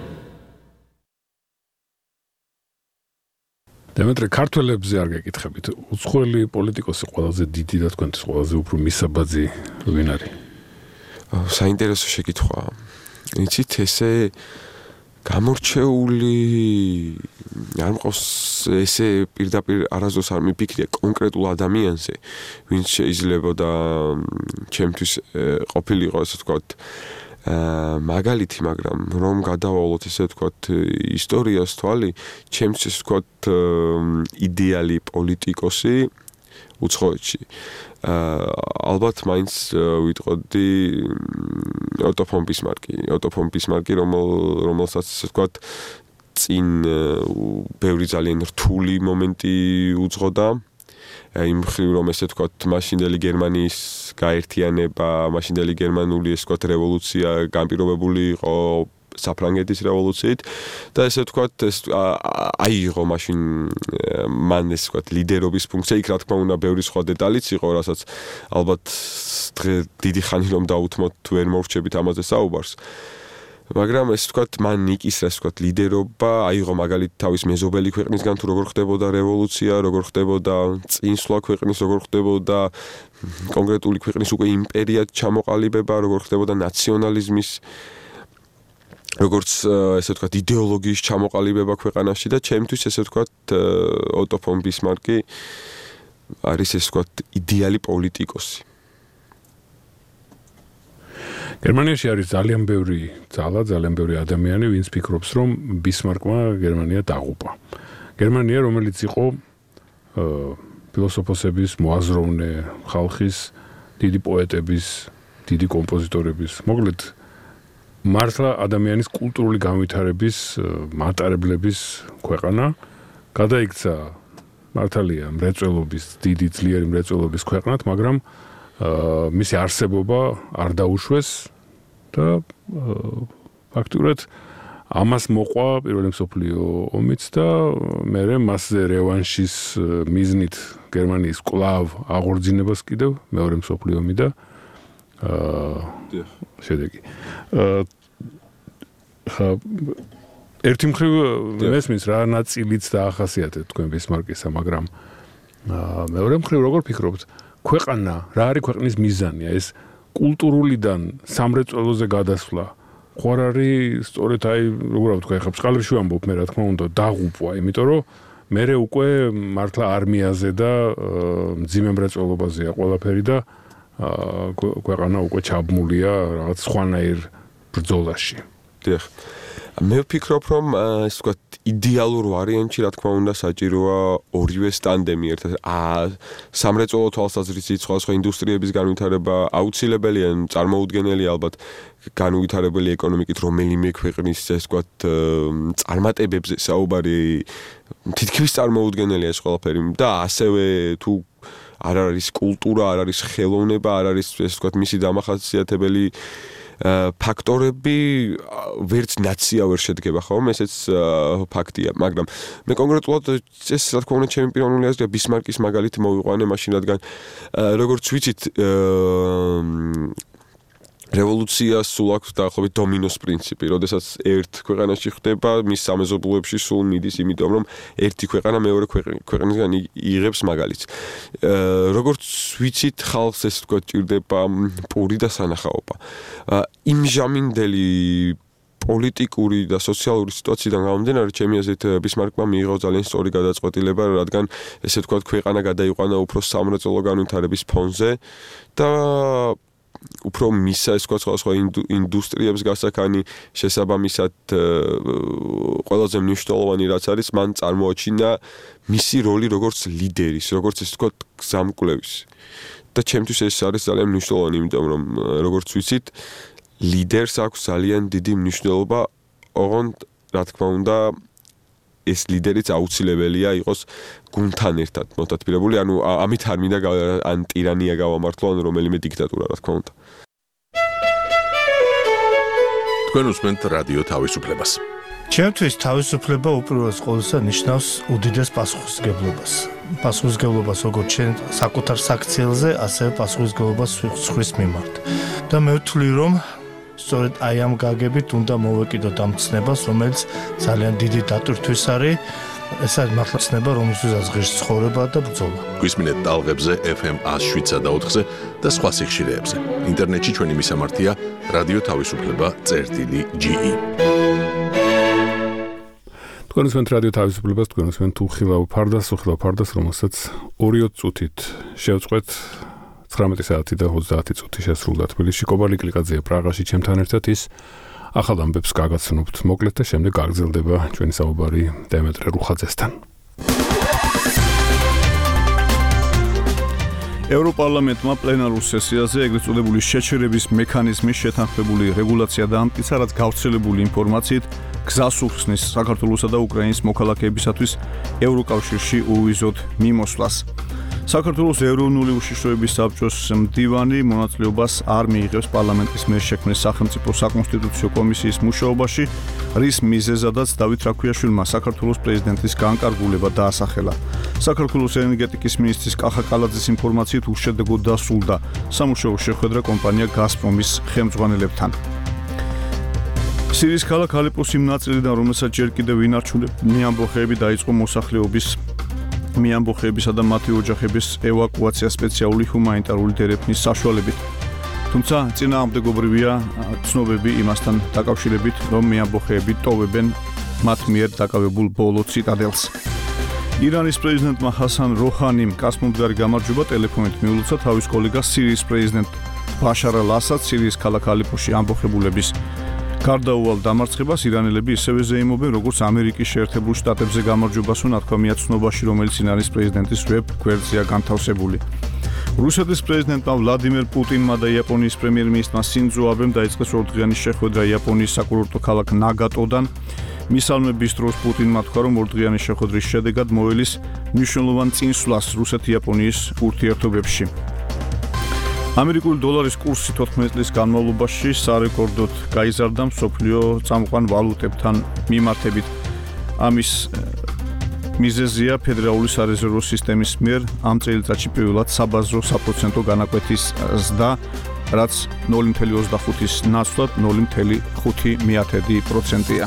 დემეტრე, ქართველებზე არ გეკითხებით, უცხოელი პოლიტიკოსი ყველაზე დიდი და თქვენთვის ყველაზე უფრო მისაბაძი ვინ არის? საინტერესო შეკითხვაა. იცით, ესე გამორჩეული არ მყავს ესე პირდაპირ არასდროს არ მიფიქრია კონკრეტულ ადამიანზე, ვინც შეიძლება და ჩემთვის ყოფილიყო ასე ვთქვათ მაგალითი, მაგრამ რომ გადავალოთ ესე ვთქვათ ისტორიას თვალი, ჩემთვის ესე ვთქვათ იდეალი პოლიტიკოსი უცხოეთში. ალბათ მაინც ვიტყოდი ოტო ფონ ბისმარკი, ოტო ფონ ბისმარკი, რომელსაც ასე ვთქვათ, წინ ბევრი ძალიან რთული მომენტი უძღოდა. იმ მხრივ რომ ესე ვთქვათ, მაშინდელი გერმანიის გაერთიანება, მაშინდელი გერმანული ესე ვთქვათ რევოლუცია განპირობებული იყო საფრანგეთის რევოლუციით და ესე ვთქვათ, ეს აიღო მაშინ მან ესე ვთქვათ ლიდერობის ფუნქცია, იქ რა თქმა უნდა ბევრი სხვა დეტალიც იყო, რასაც ალბათ დღე დიდი ხანი რომ დავუთმოთ ვერ მოვრჩებით ამაზე საუბარს. მაგრამ ეს ვთქვათ, მან იკისრა ეს ვთქვათ ლიდერობა, აიღო მაგალითად თავის მეზობელი ქვეყნისგან თუ როგორ ხდებოდა რევოლუცია, როგორ ხდებოდა წინსვლა ქვეყნის, როგორ ხდებოდა კონკრეტული ქვეყნის უკვე იმპერიად ჩამოყალიბება, როგორ ხდებოდა ნაციონალიზმის როგორც ესე ვთქვათ იდეოლოგიის ჩამოყალიბება ქვეყანაში და ჩემთვის ესე ვთქვათ ოტო ფონ ბისმარკი არის ესე ვთქვათ იდეალი პოლიტიკოსი. გერმანიაში არის ძალიან ბევრი ძალა, ძალიან ბევრი ადამიანი, ვინც ფიქრობს, რომ ბისმარკმა გერმანია დაღუპა. გერმანია, რომელიც იყო ფილოსოფოსების, მოაზროვნე ხალხის, დიდი პოეტების, დიდი კომპოზიტორების, მოკლედ მართლა ადამიანის კულტურული განვითარების მატარებლების ქვეყანა გადაიქცა მართალია მრეწველობის, დიდი ძლიერი მრეწველობის ქვეყნად, მაგრამ მისი არსებობა არ დაუშვეს და ფაქტურად ამას მოყვა პირველი მსოფლიო ომიც და მერე მასზე რევანშის მიზნით გერმანიის კვლავ აღორძინებას კიდევ მეორე მსოფლიო ომი და შედეგი. ერთი მხრივ მესმის რა ნაწილიც დაახასიათეთ თქვენ ბისმარკისა, მაგრამ მეორე მხრივ როგორ ფიქრობთ, ქვეყანა რა არის ქვეყნის მიზანი, ეს კულტურულიდან სამრეწველოზე გადასვლა, ხო არ არის სწორედ აი როგორ ვთქვა, ხა ბწყალებში ვამბობ მე რა თქმა უნდა დაღუპვა, იმიტომ რომ მერე უკვე მართლა არმიაზე და მძიმე მრეწველობაზეა ყველაფერი და ქვეყანა უკვე ჩაბმულია რაღაც სხვანაირ ბრძოლაში. დიახ. მე ვფიქრობ, რომ ეს ვთქვათ იდეალურ ვარიანტში რა თქმა უნდა საჭიროა ორივე სტანდემი ერთად. სამრეწველო თვალსაზრისით სხვადასხვა ინდუსტრიების განვითარება აუცილებელია, წარმოუდგენელია ალბათ განვითარებული ეკონომიკით რომელიმე ქვეყნის ეს ვთქვათ წარმატებებზე საუბარი თითქმის წარმოუდგენელია ეს ყველაფერი და ასევე თუ არ არის კულტურა, არ არის ხელოვნება, არ არის ეს ვთქვათ მისი დამახასიათებელი ფაქტორები ვერც ნაცია ვერ შედგება ხომ, ესეც ფაქტია, მაგრამ მე კონკრეტულად ეს რა თქმა უნდა ჩემი პიროვნული აზრია ბისმარკის მაგალითი მოვიყვანე მაშინ რადგან როგორც ვიცით რევოლუცია სულ აქვს დაახლოებით დომინოს პრინციპი, როდესაც ერთ ქვეყანაში ხდება, მის სამეზობლოებში სულ მიდის, იმიტომ რომ ერთი ქვეყანა მეორე ქვეყნისგან იღებს მაგალითს. როგორც ვიცით, ხალხს ეს თქვა ჭირდება პური და სანახაობა. იმჟამინდელი პოლიტიკური და სოციალური სიტუაციიდან გამომდინარე, ჩემი აზრით ბისმარკმა მიიღო ძალიან სწორი გადაწყვეტილება, რადგან ესე თქვა ქვეყანა გადაიყვანა უფრო სამრეწველო განვითარების ფონზე და უფრო მისა ეს სხვა სხვა ინდუსტრიებს გასაქანი შესაბამისად ყველაზე მნიშვნელოვანი რაც არის მან წარმოაჩინა მისი როლი როგორც ლიდერის, როგორც ეს თქვა გზამკვლევის. და ჩემთვის ეს არის ძალიან მნიშვნელოვანი, იმიტომ რომ როგორც ვიცით, ლიდერს აქვს ძალიან დიდი მნიშვნელობა, ოღონდ რა თქმა უნდა ეს ლიდერიც აუცილებელია იყოს გუნდთან ერთად მოტაცბირებული, ანუ ამით არ მინდა ან ტირანია გავამართლო, ან რომელიმე დიქტატურა, რა თქმა უნდა. თქვენ უსმენთ რადიო თავისუფლებას. ჩემთვის თავისუფლება უპირველეს ყოვლისა ნიშნავს უდიდეს პასუხისმგებლობას. პასუხისმგებლობას როგორც ჩვენ საკუთარ საქციელზე, ასევე პასუხისმგებლობას სხვის მიმართ. და მე ვთვლი, რომ სწორედ აი ამ გაგებით უნდა მოვეკიდოთ ამ ცნებას, რომელიც ძალიან დიდი დატვირთვის არის. ეს არის მართლა ცნება, რომელსაც ღირს ცხოვრება და ბრძოლა. გვისმინეთ ტალღებზე ეფ ემ ას შვიდსა და ოთხზე და სხვა სიხშირეებზე. ინტერნეტში ჩვენი მისამართია რადიო თავისუფლება წერტილი ჯი ი. თქვენ უსმენთ რადიო თავისუფლებას, თქვენ უსმენთ უხილავ ფარდას, უხილავ ფარდას, რომელსაც ორი წუთით შევწყვეთ ცხრამეტი საათი და ოცდაათი წუთი შესრულდა თბილისში. კობალი კლიკაძეა პრაღაში ჩემთან ერთად ის ახალ ამბებს გაგაცნობთ მოკლედ და შემდეგ გაგრძელდება ჩვენი საუბარი დემეტრე რუხაძესთან. ევროპარლამენტმა პლენარულ სესიაზე ეგრეთ წოდებული შეჩერების მექანიზმის შეთანხმებული რეგულაცია დაამტკიცა, რაც გავრცელებული ინფორმაციით გზას უხსნის საქართველოსა და უკრაინის მოქალაქეებისათვის ევროკავშირში უვიზოდ მიმოსვლას. საქართველოს ეროვნული უშიშროების საბჭოს მდივანი მონაწილეობას არ მიიღებს პარლამენტის მიერ შექმნილ სახელმწიფო საკონსტიტუციო კომისიის მუშაობაში, რის მიზეზადაც დავით რაქვიაშვილმა საქართველოს პრეზიდენტის განკარგულება დაასახელა. საქართველოს ენერგეტიკის მინისტრის კახა კალაძის ინფორმაციით უშედეგოდ დასრულდა სამუშაო შეხვედრა კომპანია გაზპრომის ხელმძღვანელებთან. სირიის ქალაქ ალეპოს იმ ნაწილიდან, რომელსაც ჯერ კიდევ ინარჩუნებენ ამბოხეები, დაიწყო მოსახლეობის მიამბოხეებისა და მათი ოჯახების ევაკუაცია სპეციალური ჰუმანიტარული დერეფნის საშუალებით. თუმცა წინააღმდეგობრივია ცნობები იმასთან დაკავშირებით, რომ მიამბოხეები ტოვებენ მათ მიერ დაკავებულ ბოლო ციტადელს. ირანის პრეზიდენტმა ჰასან როჰანიმ კასმომდგარი გამარჯვება ტელეფონით მიულოცა თავის კოლეგას სირიის პრეზიდენტ ბაშარ ალ-ასადს სირიის ქალაქ ალეპოში ამბოხებულების გარდაუვალ დამარცხებას ირანელები ისევე ზეიმობენ, როგორც ამერიკის შეერთებულ შტატებზე გამარჯვებას, ნათქვამია ცნობაში, რომელიც ირანის პრეზიდენტის ვებ გვერდზეა განთავსებული. რუსეთის პრეზიდენტმა ვლადიმერ პუტინმა და იაპონიის პრემიერ-მინისტრმა სინძო აბემ დაიწყეს ორდღიანი შეხვედრა იაპონიის საკურორტო ქალაქ ნაგატოდან. მისალმების დროს პუტინმა თქვა, რომ ორდღიანი შეხვედრის შედეგად მოელის მნიშვნელოვან წინსვლას რუსეთ-იაპონიის ურთიერთობებში. ამერიკული დოლარის კურსი თოთხმეტი წლის განმავლობაში სარეკორდოდ გაიზარდა მსოფლიო წამყვან ვალუტებთან მიმართებით. ამის მიზეზია ფედერალური სარეზერვო სისტემის მიერ ამ წელიწადში პირველად საბაზრო საპროცენტო განაკვეთის ზრდა, რაც ნული ფاصლე ოცდახუთის ნაცვლად ნული ფاصლე ხუთი პროცენტია.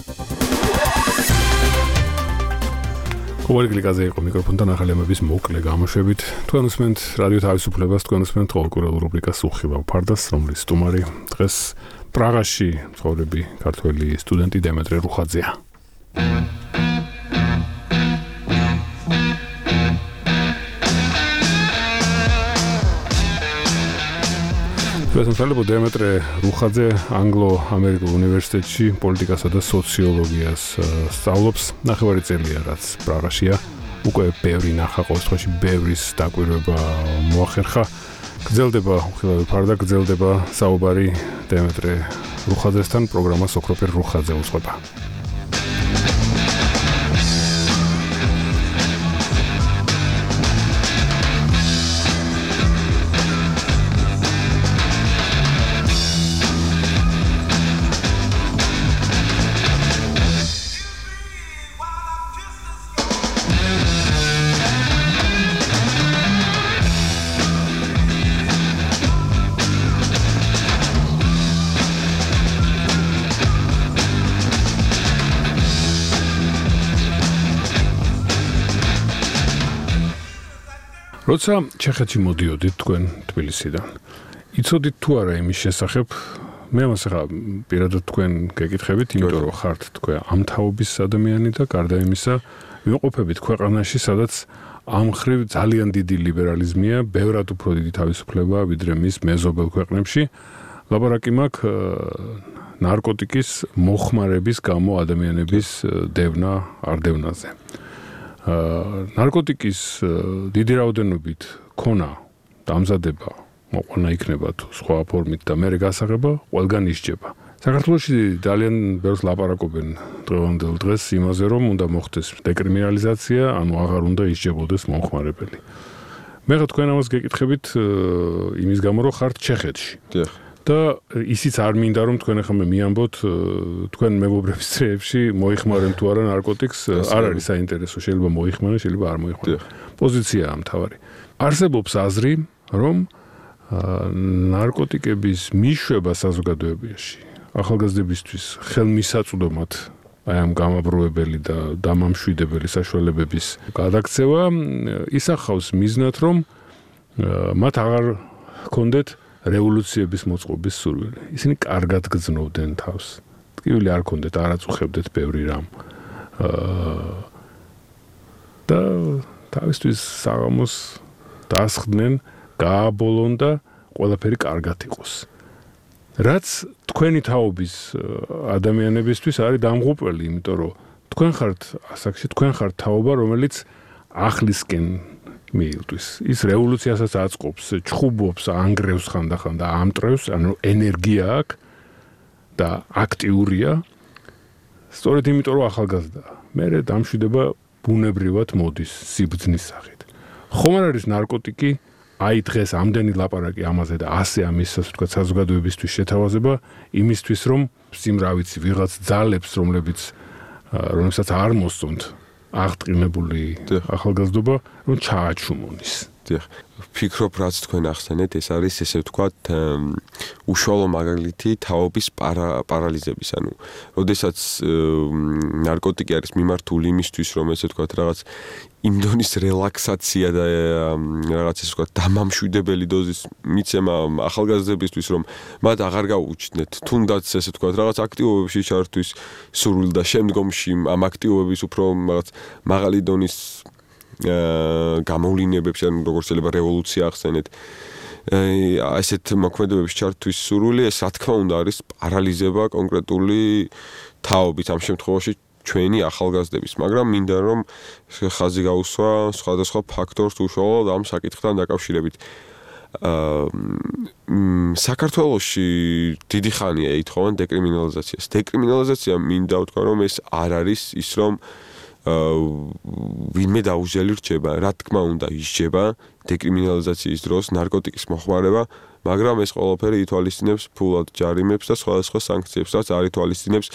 კოვალი გლიკაზე იყო მიკროფონთან ახალი ამბების მოკლე გამოშვებით. თქვენ უსმენთ რადიო თავისუფლებას, თქვენ უსმენთ ყოველკვირეულ რუბრიკას უხილავ ფარდას, რომლის სტუმარი დღეს პრაღაში მცხოვრები ქართველი სტუდენტი დემეტრე რუხაძეა. პროფესორი დემეტრე რუხაძე ანგლო-ამერიკულ უნივერსიტეტში პოლიტიკასა და სოციოლოგიას სწავლობს. ნახევარი წელია, რაც პრაღაშია. უკვე ბევრი ნახა, ყოველ შემთხვევაში ბევრის დაკვირვება მოახერხა. გრძელდება უხილავი ფარდა, გრძელდება საუბარი დემეტრე რუხაძესთან, პროგრამა სოქროფერ რუხაძე უძღვება. როცა ჩეხეთში მოდიოდით თქვენ თბილისიდან, იცოდით თუ არა იმის შესახებ, მე ამას ახლა პირადად თქვენ გეკითხებით, იმიტომ რომ ხართ თქვენ ამ თაობის ადამიანი და გარდა იმისა, ვიმყოფებით ქვეყანაში, სადაც ამ ხრივ ძალიან დიდი ლიბერალიზმია, ბევრად უფრო დიდი თავისუფლება, ვიდრე მის მეზობელ ქვეყნებში. ლაპარაკი მაქვს ნარკოტიკის მოხმარების გამო ადამიანების დევნა არ დევნაზე. ნარკოტიკის დიდი რაოდენობით ქონა, დამზადება, მოყვანა იქნება თუ სხვა ფორმით და მერე გასაღება ყველგან ისჯება. საქართველოში ძალიან ბევრს ლაპარაკობენ დღევანდელ დღეს იმაზე, რომ უნდა მოხდეს დეკრიმინალიზაცია, ანუ აღარ უნდა ისჯებოდეს მომხმარებელი. მე ხა თქვენ ამას გეკითხებით იმის გამო, რომ ხართ ჩეხეთში. დიახ. და ისიც არ მინდა რომ თქვენ ახლა მე მიამბოთ თქვენ მეგობრების წრეებში მოიხმარენ თუ არა ნარკოტიკს, არ არის საინტერესო, შეიძლება მოიხმარენ, შეიძლება არ მოიხმარენ. პოზიციაა მთავარი. არსებობს აზრი, რომ ნარკოტიკების მიშვება საზოგადოებაში ახალგაზრდებისთვის ხელმისაწვდომად აი ამ გამაბრუებელი და დამამშვიდებელი საშუალებების გადაქცევა ისახავს მიზნად, რომ მათ აღარ ჰქონდეთ რევოლუციების მოწყობის სურვილი. ისინი კარგად გრძნობდნენ თავს. ტკივილი არ ჰქონდეთ, არ აწუხებდეთ ბევრი რამ. და თავისთვის საღამოს დასხდნენ, გააბოლონ და ყველაფერი კარგად იყოს. რაც თქვენი თაობის ადამიანებისთვის არის დამღუპველი, იმიტომ რომ თქვენ ხართ ასაკში, თქვენ ხართ თაობა, რომელიც ახლისკენ მიილთვის. ის რევოლუციასაც აწყობს, ჩხუბობს, ანგრევს ხანდახან და ამტრევს, ანუ ენერგია აქვს და აქტიურია. სწორედ იმიტომ რომ ახალგაზრდაა. მერე დამშვიდება ბუნებრივად მოდის სიბრძნის სახით. ხომ არ არის ნარკოტიკი, აი დღეს ამდენი ლაპარაკი ამაზე და ასე ამის ასე ვთქვათ საზოგადოებისთვის შეთავაზება იმისთვის რომ სიმრავიცი ვიღაც ძალებს რომლებიც რომელსაც არ მოსწონთ აღტყინებული ახალგაზრდობა რომ ჩააჩუმონის. დიახ, ფიქრობ რაც თქვენ ახსენეთ, ეს არის ესე ვთქვათ უშუალო მაგალითი თაობის პარალიზების, ანუ როდესაც ნარკოტიკი არის მიმართული იმისთვის, რომ ესე ვთქვათ რაღაც იმ დონის რელაქსაცია და რაღაც ესე ვთქვათ დამამშვიდებელი დოზის მიცემა ახალგაზრდებისთვის, რომ მათ აღარ გაუჩნდეთ, თუნდაც ესე ვთქვათ რაღაც აქტივობებში ჩართვის სურვილი და შემდგომში ამ აქტივობების უფრო რაღაც მაღალი დონის გამოვლინებებში, ანუ როგორც შეიძლება რევოლუცია ახსენეთ, ასეთ მოქმედებებში ჩართვის სურვილი, ეს რა თქმა უნდა არის პარალიზება კონკრეტული თაობით, ამ შემთხვევაში ჩვენი ახალგაზრდების, მაგრამ მინდა რომ ხაზი გაუსვა სხვადასხვა ფაქტორს უშუალოდ ამ საკითხთან დაკავშირებით. საქართველოში დიდი ხანია ეთხოვან დეკრიმინალიზაციას. დეკრიმინალიზაცია მინდა ვთქვა რომ ეს არ არის ის რომ ვინმე დაუჟელი რჩება, რა თქმა უნდა ისჯება დეკრიმინალიზაციის დროს ნარკოტიკის მოხმარება, მაგრამ ეს ყველაფერი ითვალისწინებს ფულად ჯარიმებს და სხვადასხვა სანქციებს, რაც არ ითვალისწინებს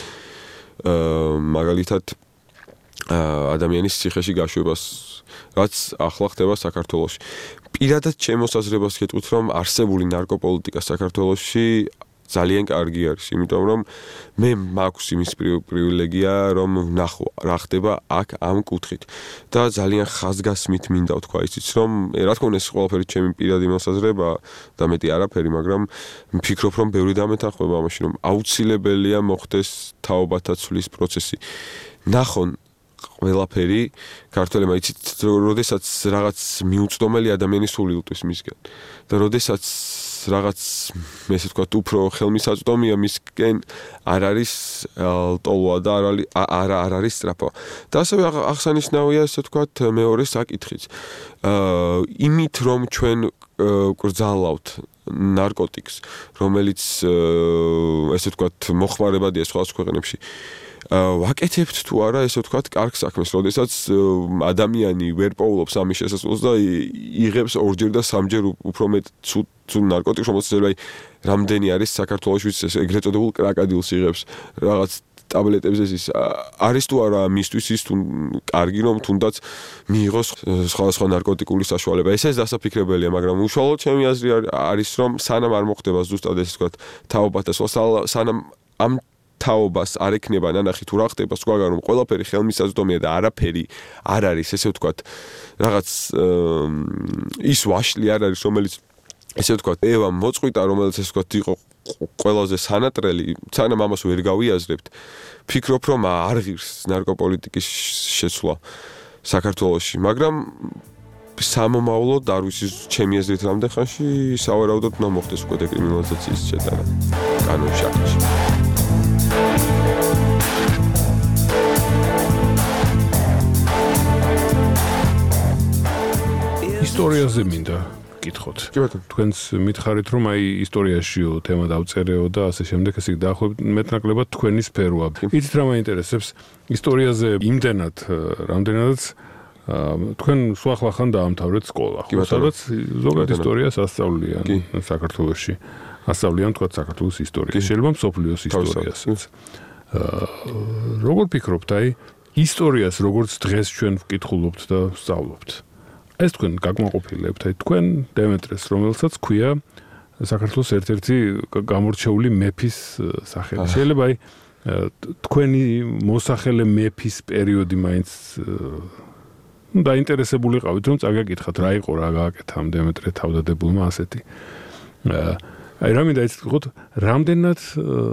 მაგალითად ადამიანის ციხეში გაშვებას, რაც ახლა ხდება საქართველოში. პირადად ჩემს მოსაზრებას გეტყვით, რომ არსებული ნარკოპოლიტიკა საქართველოში ძალიან კარგი არის, იმიტომ რომ მე მაქვს იმის პრივილეგია, რომ ვნახო რა ხდება აქ ამ კუთხით და ძალიან ხაზგასმით მინდა ვთქვა ისიც, რომ რა თქმა უნდა ეს ყველაფერი ჩემი პირადი მოსაზრება და მეტი არაფერი, მაგრამ ვფიქრობ, რომ ბევრი დამეთანხმება ამაში, რომ აუცილებელია მოხდეს თაობათა ცვლის პროცესი. ნახონ ყველაფერი ქართველებმა იცით, როდესაც რაღაც მიუწვდომელი ადამიანი სული უტვის მისგან და როდესაც რაღაც მე ესე ვთქვათ უფრო ხელმისაწვდომია მისკენ არ არის ლტოლვა და არ არ არის სწრაფვა. და ასევე აღსანიშნავია ესე ვთქვათ მეორე საკითხიც. იმით რომ ჩვენ გრძალავთ ნარკოტიკს, რომელიც ესე ვთქვათ მოხმარებადია სხვა ქვეყნებში, ვაკეთებთ თუ არა ესე ვთქვათ კარგ საქმეს, როდესაც ადამიანი ვერ პოულობს ამის შესაძლებლობას და იღებს ორჯერ და სამჯერ უფრო მეტ ცუდ ნარკოტიკს, რომელიც შეიძლება რამდენი არის საქართველოში ეგრეთ წოდებულ კრაკადილს იღებს რაღაც ტაბლეტებზე ის არის თუ არა მისთვის ის თუ კარგი რომ თუნდაც მიიღოს სხვადასხვა ნარკოტიკული საშუალება. ეს ეს დასაფიქრებელია, მაგრამ უშუალოდ ჩემი აზრი არის რომ სანამ არ მოხდება ზუსტად ესე ვთქვათ თაობათა სულ სანამ ამ თაობას არ ექნება ნანახი თუ რა ხდება სხვაგან რომ ყველაფერი ხელმისაწვდომია და არაფერი არ არის ესე ვთქვათ რაღაც ის ვაშლი არ არის რომელიც ესე ვთქვათ ევა მოწყვიტა რომელიც ესე ვთქვათ იყო ყველაზე სანატრელი სანამ ამას ვერ გავიაზრებთ ფიქრობ რომ არ ღირს ნარკოპოლიტიკის შეცვლა საქართველოში მაგრამ სამომავლოდ არ ვიცი ჩემი აზრით რამდენ ხანში სავარაუდოდ უნდა მოხდეს უკვე დეკრიმინალიზაციის შეტანა კანონში აქტში ისტორიაზე მინდა გკითხოთ. თქვენს მითხარით რომ აი ისტორიაშიო თემა დავწერეო და ასე შემდეგ, ესე დაახლოებით მეტნაკლებად თქვენი სფეროა. იცით რა მაინტერესებს ისტორიაზე იმდენად რამდენადაც თქვენ სხვახლახან დაამთავრეთ სკოლა, ხო? სადაც ზოგადად ისტორიას ასწავლიან საქართველოში. ასწავლიან თქვა საქართველოს ისტორია. შეიძლება მსოფლიოს ისტორიასაც. როგორ ფიქრობთ, აი ისტორიას როგორც დღეს ჩვენ ვკითხულობთ და ვსწავლობთ? ეს თქვენ გაკმაყოფილებთ, აი თქვენ დემეტრეს, რომელსაც ქვია საქართველოს ერთ-ერთი გამორჩეული მეფის სახელი. შეიძლება აი თქვენი მოსახელე მეფის პერიოდი მაინც დაინტერესებული ყავით, რომ წაგაკითხათ, რა იყო, რა გააკეთა ამ დემეტრე თავდადებულმა ასეთი. აი რა მინდა იცით, რამდენად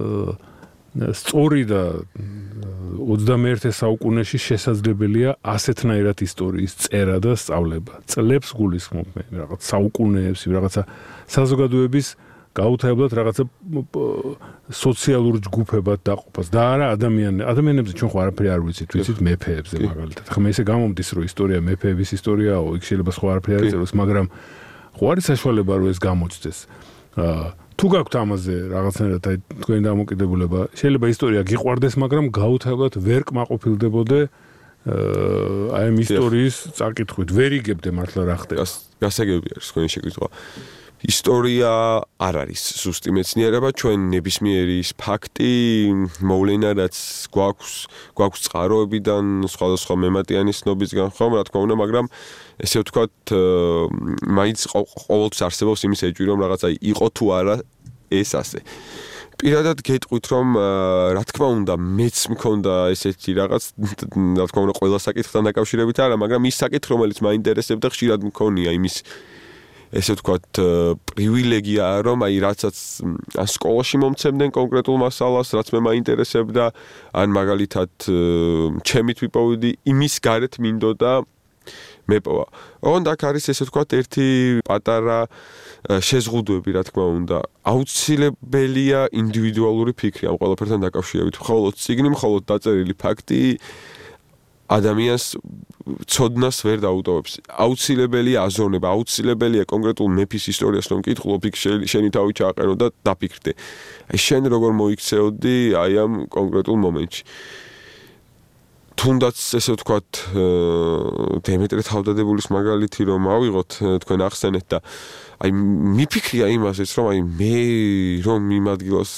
სწორი და ოცდამეერთე საუკუნეში შესაძლებელია ასეთნაირად ისტორიის წერა და სწავლება. წლებს გულისხმობ მე რაღაც საუკუნეებს, რაღაცა საზოგადოების გაუთავებლად რაღაცა სოციალურ ჯგუფებად დაყოფას და არა ადამიანები. ადამიანებზე ჩვენ ხო არაფერი არ ვიცით, ვიცით მეფეებზე მაგალითად. ხომ ესე გამომდის, რომ ისტორია მეფეების ისტორიაო, იქ შეიძლება სხვა არაფერი არ წეროს, მაგრამ ხო არის საშუალება რომ ეს გამოჩნდეს. თუ გაქვთ ამაზე რაღაცნაირად აი თქვენი დამოკიდებულება, შეიძლება ისტორია გიყვარდეს, მაგრამ გაუთავებლად ვერ კმაყოფილდებოდე აი ამ ისტორიის წაკითხვით, ვერ იგებდე მართლა რა ხდება. გასაგები არის თქვენი შეკითხვა. ისტორია არ არის ზუსტი მეცნიერება, ჩვენ ნებისმიერი ფაქტი მოვლენა რაც გვაქვს, გვაქვს წყაროებიდან, სხვადასხვა მემატიანი ცნობისგან ხომ, რა თქმა უნდა, მაგრამ ესე ვთქვათ, მაინც ყოველთვის არსებობს იმის ეჭვი, რომ რაღაცა იყო თუ არა ეს ასე. პირადად გეტყვით, რომ რა თქმა უნდა, მეც მქონდა ესეთი რაღაც, რა თქმა უნდა, ყველა საკითხთან დაკავშირებით არა, მაგრამ ის საკითხი, რომელიც მაინტერესებდა, ხშირად მქონია იმის ესე ვთქვათ, პრივილეგიაა, რომ აი რაცაც ან სკოლაში მომცემდნენ კონკრეტულ მასალას, რაც მე მაინტერესებდა, ან მაგალითად ჩემი თვიპოვიდი იმის გარეთ მინდოდა მეპოვა. ოღონდ აქ არის ესე ვთქვათ, ერთი პატარა შეზღუდვები, რა თქმა უნდა. აუცილებელია ინდივიდუალური ფიქრი ამ ყველაფერთან დაკავშირებით. მხოლოდ წიგნი, მხოლოდ დაწერილი ფაქტი ადამიანს ცოდნას ვერ დაუტოვებს. აუცილებელია აზროვნება, აუცილებელია კონკრეტულ მეფის ისტორიას რომ მკითხულობ, იქ შენი თავი ჩააყენო და დაფიქრდე. აი შენ როგორ მოიქცეოდი აი ამ კონკრეტულ მომენტში. თუნდაც ესე ვთქვათ, დემეტრე თავდადებულის მაგალითი რომ ავიღოთ, თქვენ ახსენეთ და აი მიფიქრია იმასეც, რომ აი მე რომ იმ ადგილას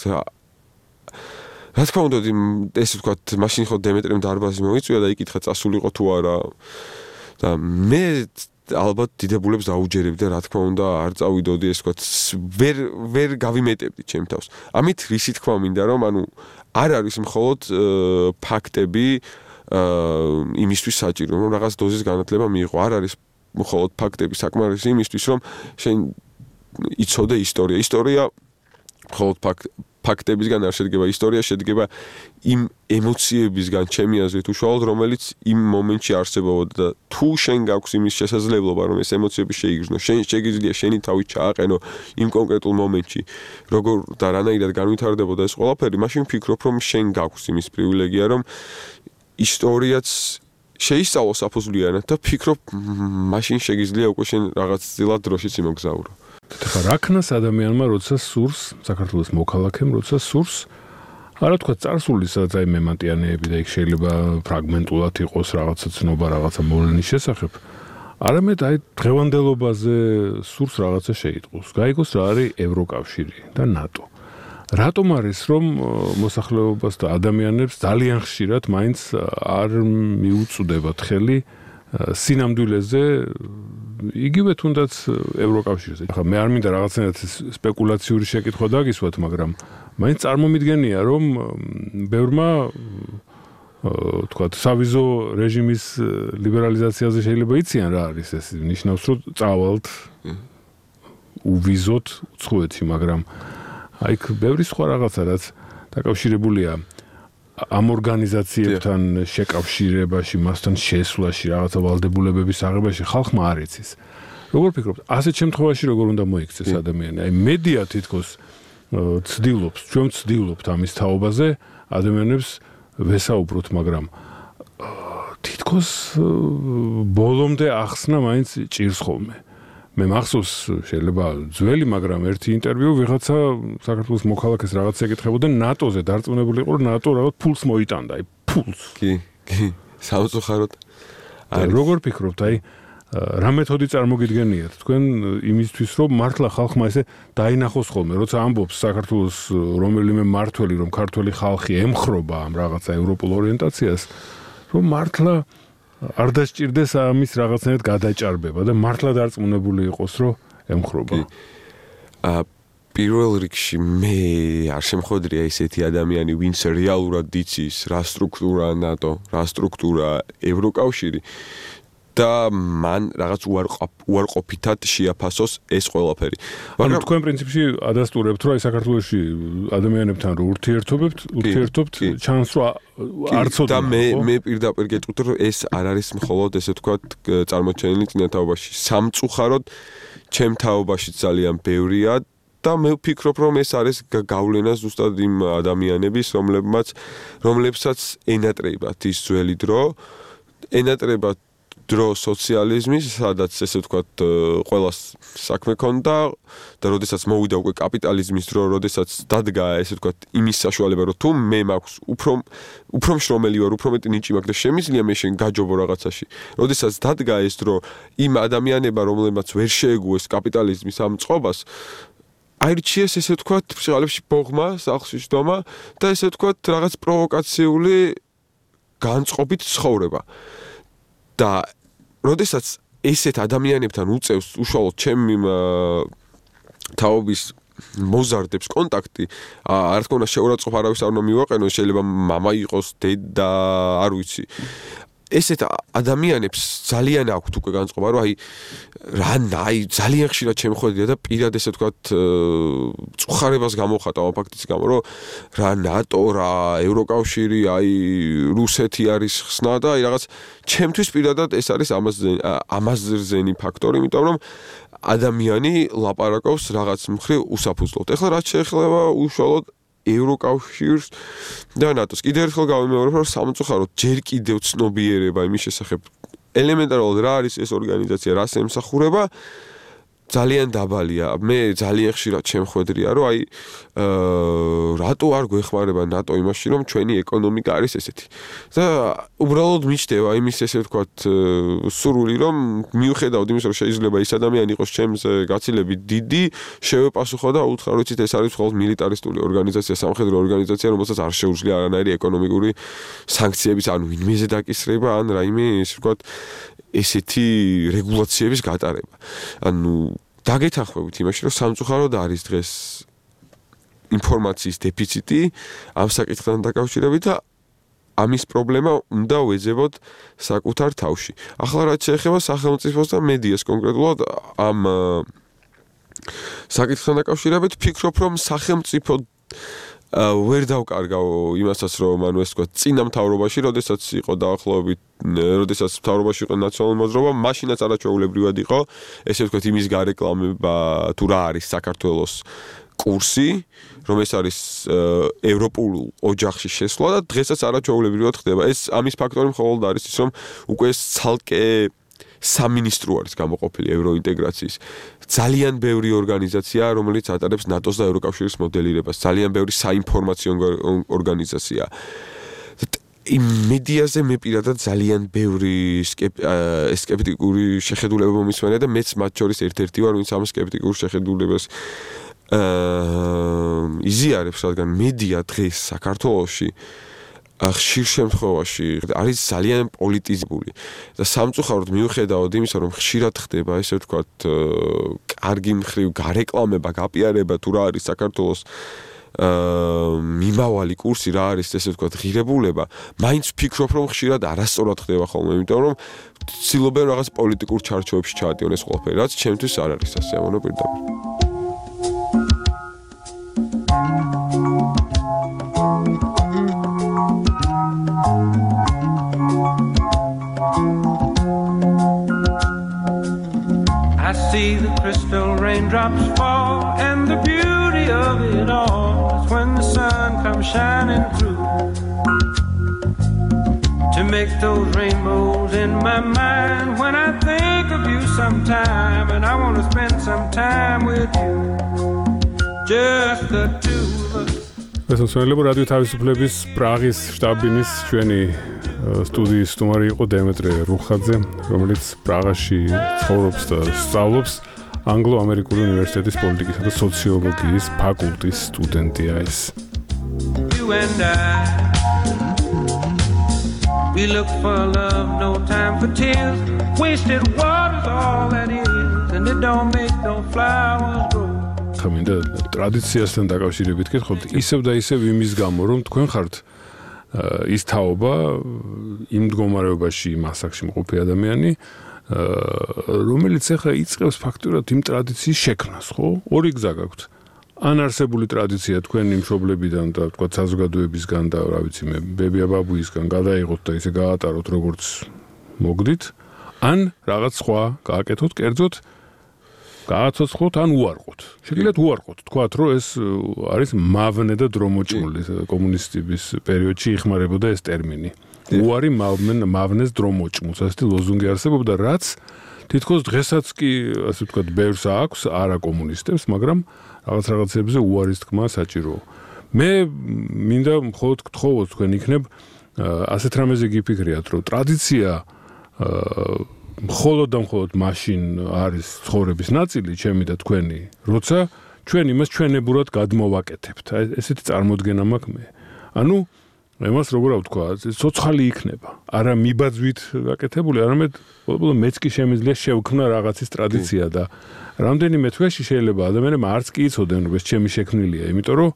რა თქმა უნდა, ესე ვთქვათ, მაშინ ხო დემეტრემ დარბაზი მოიწვია და იკითხა წასულიყო თუ არა. და მე ალბათ დიდებულებს დაუჯერებდი და რა თქმა უნდა, არ წავიდოდი, ესე ვთქვათ, ვერ ვერ გავიმეტებდი ჩემ თავს. ამით რისი თქვა მინდა, რომ ანუ არ არის მხოლოდ ფაქტები იმისთვის საჭირო, რომ რაღაც დოზის განათლება მიიღო. არ არის მხოლოდ ფაქტები საკმარისი იმისთვის, რომ შენ იცოდე ისტორია. ისტორია მხოლოდ ფაქტებისგან არ შედგება, ისტორია შედგება იმ ემოციებისგან, ჩემი აზრით უშუალოდ, რომელიც იმ მომენტში არსებობდა და თუ შენ გაქვს იმის შესაძლებლობა, რომ ეს ემოციები შეიგრძნო, შენ შეგიძლია შენი თავი ჩააყენო იმ კონკრეტულ მომენტში, როგორ და რანაირად განვითარდებოდა ეს ყველაფერი, მაშინ ვფიქრობ, რომ შენ გაქვს იმის პრივილეგია, რომ ისტორიაც შეისწავლო საფუძვლიანად და ფიქრობ, მაშინ შეგიძლია უკვე შენ რაღაც ძილად დროშიც იმოგზაურო. ხა რაკნას ადამიანმა როცა სურს, საქართველოს მოქალაქემ როცა სურს, არა თქვა წარსული სადაც აი მემატიანეები და იქ შეიძლება ფრაგმენტულად იყოს რაღაცა ცნობა, რაღაცა მოვლენის შესახებ. არამედ აი დღევანდელობაზე სურს რაღაცა შეიტყოს. გაიგოს რა არის ევროკავშირი და ნატო. რატომ არის რომ მოსახლეობას და ადამიანებს ძალიან ხშირად მაინც არ მიუწვდებათ ხელი სინამდვილეზე იგივე თუნდაც ევროკავშირზე. ახლა მე არ მინდა რაღაცნაირად სპეკულაციური შეკითხვა დაგისვათ, მაგრამ მაინც წარმომიდგენია რომ ბევრმა თქვათ სავიზო რეჟიმის ლიბერალიზაციაზე შეიძლება იციან რა არის ეს, ნიშნავს რომ წავალთ უვიზოთ უცხოეთში, მაგრამ აი იქ ბევრი სხვა რაღაცა რაც დაკავშირებულია ამ ორგანიზაციებთან შეკავშირებაში, მასთან შესვლაში, რაღაცა ვალდებულებების აღებაში ხალხმა არ იცის. როგორ ფიქრობთ, ასეთ შემთხვევაში როგორ უნდა მოიქცეს ადამიანი? აი მედია თითქოს ცდილობს, ჩვენ ვცდილობთ ამის თაობაზე ადამიანებს ვესაუბროთ, მაგრამ თითქოს ბოლომდე ახსნა მაინც ჭირს ხოლმე. მე მახსოვს შეიძლება ძველი, მაგრამ ერთი ინტერვიუ ვიღაცა საქართველოს მოქალაქეს რაღაც ეკითხებოდა ნატოზე დარწმუნებული იყო, რომ ნატო რაღაც ფულს მოიტანდა, აი ფულს. კი, კი, საუცხაროდ. აი როგორ ფიქრობთ, აი რა მეთოდი წარმოგიდგენიათ თქვენ იმისთვის, რომ მართლა ხალხმა ესე დაინახოს ხოლმე, როცა ამბობს საქართველოს რომელიმე მართველი, რომ ქართველი ხალხი ემხრობა ამ რაღაცა ევროპულ ორიენტაციას, რომ მართლა არ დასჭირდეს ამის რაღაცნაირად გადაჭარბება და მართლა დარწმუნებული იყოს, რომ ემხრობა. აა პირველ რიგში მე არ შემხვედრია ესეთი ადამიანი, ვინც რეალურად იცის რა სტრუქტურაა ნატო, რა სტრუქტურაა ევროკავშირი და მან რაღაც უარყოფითად შეაფასოს ეს ყველაფერი. მაგრამ თქვენ პრინციპში ადასტურებთ, რომ აი საქართველოში ადამიანებთან რო ურთიერთობებთ, ურთიერთობთ, ჩანს რომ არ ცოდნა. და მე მე პირდაპირ გეტყვით, რომ ეს არ არის მხოლოდ ესე ვთქვათ წარმოჩენილი წინათაობაში. სამწუხაროდ ჩემ თაობაში ძალიან ბევრია და მე ვფიქრობ, რომ ეს არის გავლენა ზუსტად იმ ადამიანების, რომლებმაც რომლებსაც ენატრებათ ის ძველი დრო, ენატრებათ დრო სოციალიზმის, სადაც ესე ვთქვათ, ყველას საქმე ქონდა და როდესაც მოვიდა უკვე კაპიტალიზმის დრო, როდესაც დადგა ესე ვთქვათ, იმის საშუალება, რომ თუ მე მაქვს უფრო უფრო მშრომელი ვარ, უფრო მეტი ნიჭი მაქვს და შემიძლია მე შენ გაჯობო რაღაცაში. როდესაც დადგა ეს დრო, იმ ადამიანებმა, რომლებმაც ვერ შეეგუეს კაპიტალიზმის ამ წყობას, აირჩიეს ესე ვთქვათ, ფშალებში ბოღმა, სახლში შდომა და ესე ვთქვათ, რაღაც პროვოკაციული განწყობით ცხოვრება. და როდესაც ესეთ ადამიანებთან უწევს უშუალოდ ჩემი თაობის მოზარდებს კონტაქტი, არ თქმა უნდა შეურაცხყოფ არავის არ უნდა მივაყენო, შეიძლება მამა იყოს, დედა, არ ვიცი. ესეთ ადამიანებს ძალიან აქვთ უკვე განწყობა, რომ აი რა აი ძალიან ხშირად შემოხვედრია და პირად ესე ვთქვათ წუხარებას გამოხატავ ამ ფაქტის გამო, რომ რა ნატო, რა ევროკავშირი, აი რუსეთი არის ხსნა და აი რაღაც ჩემთვის პირადად ეს არის ამაზრზენი ფაქტორი, იმიტომ რომ ადამიანი ლაპარაკობს რაღაც მხრივ უსაფუძვლოდ. ეხლა რაც შეეხება უშუალოდ ევროკავშირს და ნატოს. კიდევ ერთხელ გავიმეორებ, რომ სამწუხაროდ ჯერ კიდევ ცნობიერება იმის შესახებ ელემენტარულად რა არის ეს ორგანიზაცია, რას ემსახურება, ძალიან დაბალია. მე ძალიან ხშირად შემხვედრია, რომ აი რატო არ გვეხმარება ნატო იმაში, რომ ჩვენი ეკონომიკა არის ესეთი. და უბრალოდ მიჩნდება იმის ესე ვთქვათ სურვილი, რომ მიუხედავად იმის, რომ შეიძლება ის ადამიანი იყოს ჩემზე გაცილებით დიდი, შევეპასუხო და უთხრა, რომ იცით ეს არის მხოლოდ მილიტარისტული ორგანიზაცია, სამხედრო ორგანიზაცია, რომელსაც არ შეუძლია არანაირი ეკონომიკური სანქციების, ანუ ვინმეზე დაკისრება, ან რაიმე ესე ვთქვათ ესეთი რეგულაციების გატარება. ანუ დაგეთანხმებით იმაში, რომ სამწუხაროდ არის დღეს ინფორმაციის დეფიციტი ამ საკითხთან დაკავშირებით და ამის პრობლემა უნდა ვეძებოთ საკუთარ თავში. ახლა რაც შეეხება სახელმწიფოს და მედიას კონკრეტულად ამ საკითხთან დაკავშირებით, ვფიქრობ, რომ სახელმწიფო ვერ დავკარგავ იმასაც, რომ ანუ ეს თქვა წინა მთავრობაში, როდესაც იყო დაახლოებით, როდესაც მთავრობაში იყო ნაციონალური მოძრაობა, მაშინაც არაჩვეულებრივად იყო, ესე ვთქვათ, იმის გარეკლამება თუ რა არის საქართველოს კურსი, რომ ეს არის ევროპულ ოჯახში შესვლა და დღესაც არაჩვეულებრივად ხდება. ეს ამის ფაქტორი მხოლოდ არის ის, რომ უკვე ეს ცალკე სამინისტრო არის გამოყოფილი ევროინტეგრაციის. ძალიან ბევრი ორგანიზაცია, რომელიც ატარებს ნატოს და ევროკავშირის მოდელირებას, ძალიან ბევრი საინფორმაციო ორგანიზაცია. იმ მედიაზე მე პირადად ძალიან ბევრი სკეპტიკური შეხედულება მომისმენია და მეც მათ შორის ერთ-ერთი ვარ, ვინც ამ სკეპტიკურ შეხედულებას აა იზიარებს, რადგან მედია დღეს საქართველოში ხშირ შემთხვევაში არის ძალიან პოლიტიზებული და სამწუხაროდ მიუხედავად იმისა, რომ ხშირად ხდება ესე ვთქვათ კარგი მხრივ გარეკლამება, გაპიარება თუ რა არის საქართველოს მიმავალი კურსი, რა არის ესე ვთქვათ ღირებულება, მაინც ვფიქრობ, რომ ხშირად არასწორად ხდება ხოლმე, იმიტომ რომ ცდილობენ რაღაც პოლიტიკურ ჩარჩოებში ჩაადიონ ეს ყველაფერი, რაც ჩემთვის არ არის სასიამოვნო პირდაპირ. I see the crystal raindrops fall, and the beauty of it all is when the sun comes shining through to make those rainbows in my mind when I think of you sometime, and I want to spend some time with you, just the two of us. ეს მოსვენებელია რადიო თავისუფლების პრაღის შტაბინის ჩვენი სტუდიის სტუმარი იყო დემეტრე რუხაძე, რომელიც პრაღაში ცხოვრობს და სწავლობს ანგლო-ამერიკული უნივერსიტეტის პოლიტიკისა და სოციოლოგიის ფაკულტის სტუდენტია ის. You and I, we look for love, no time for tears, wasted water's all that is, and it don't make no flowers grow. ხამინდა ტრადიციასთან დაკავშირებით გითხოთ, ისევ და ისევ იმის გამო, რომ თქვენ ხართ ის თაობა იმ მდგომარეობაში, იმ ასაკში მყოფი ადამიანი, რომელიც ახლა იწყებს ფაქტურად იმ ტრადიციის შექმნას, ხო? ორი გზა გაქვთ. ან არსებული ტრადიცია თქვენი მშობლებიდან და თქვა საზოგადოებისგან და რა ვიცი მე, ბებია-ბაბუისგან გადაიღოთ და ისე გაატაროთ როგორც მოგდით, ან რაღაც სხვა გააკეთოთ, კერძოდ გააცოცხლოთ ან უარყოთ. შეგიძლიათ უარყოთ. თქვათ, რომ ეს არის მავნე და დრომოჭმული კომუნისტების პერიოდში იხმარებოდა ეს ტერმინი. უარი მავნეს დრომოჭმულს, ასეთი ლოზუნგი არსებობდა, რაც თითქოს დღესაც კი, ასე ვთქვათ, ბევრს აქვს, არა კომუნისტებს, მაგრამ რაღაც რაღაცებზე უარის თქმა საჭიროა. მე მინდა მხოლოდ გთხოვოთ თქვენ იქნებ ასეთ რამეზე გიფიქრიათ, რომ ტრადიცია მხოლოდ და მხოლოდ მაშინ არის ცხოვრების ნაწილი, ჩემი და თქვენი, როცა ჩვენ იმას ჩვენებურად გადმოვაკეთებთ. ესეთი წარმოდგენა მაქვს მე. ანუ εμάς როგორ ვთქვა, ცოცხალი იქნება. არა მიბაძვით გაკეთებული, არამედ ყოველდღე მეც კი შემიძლია შევქმნა რაღაცის ტრადიცია და რამდენიმე თვეში შეიძლება ადამიანებმა არც კი იცოდნენ, რომ ეს ჩემი შექმნილია, იმიტომ რომ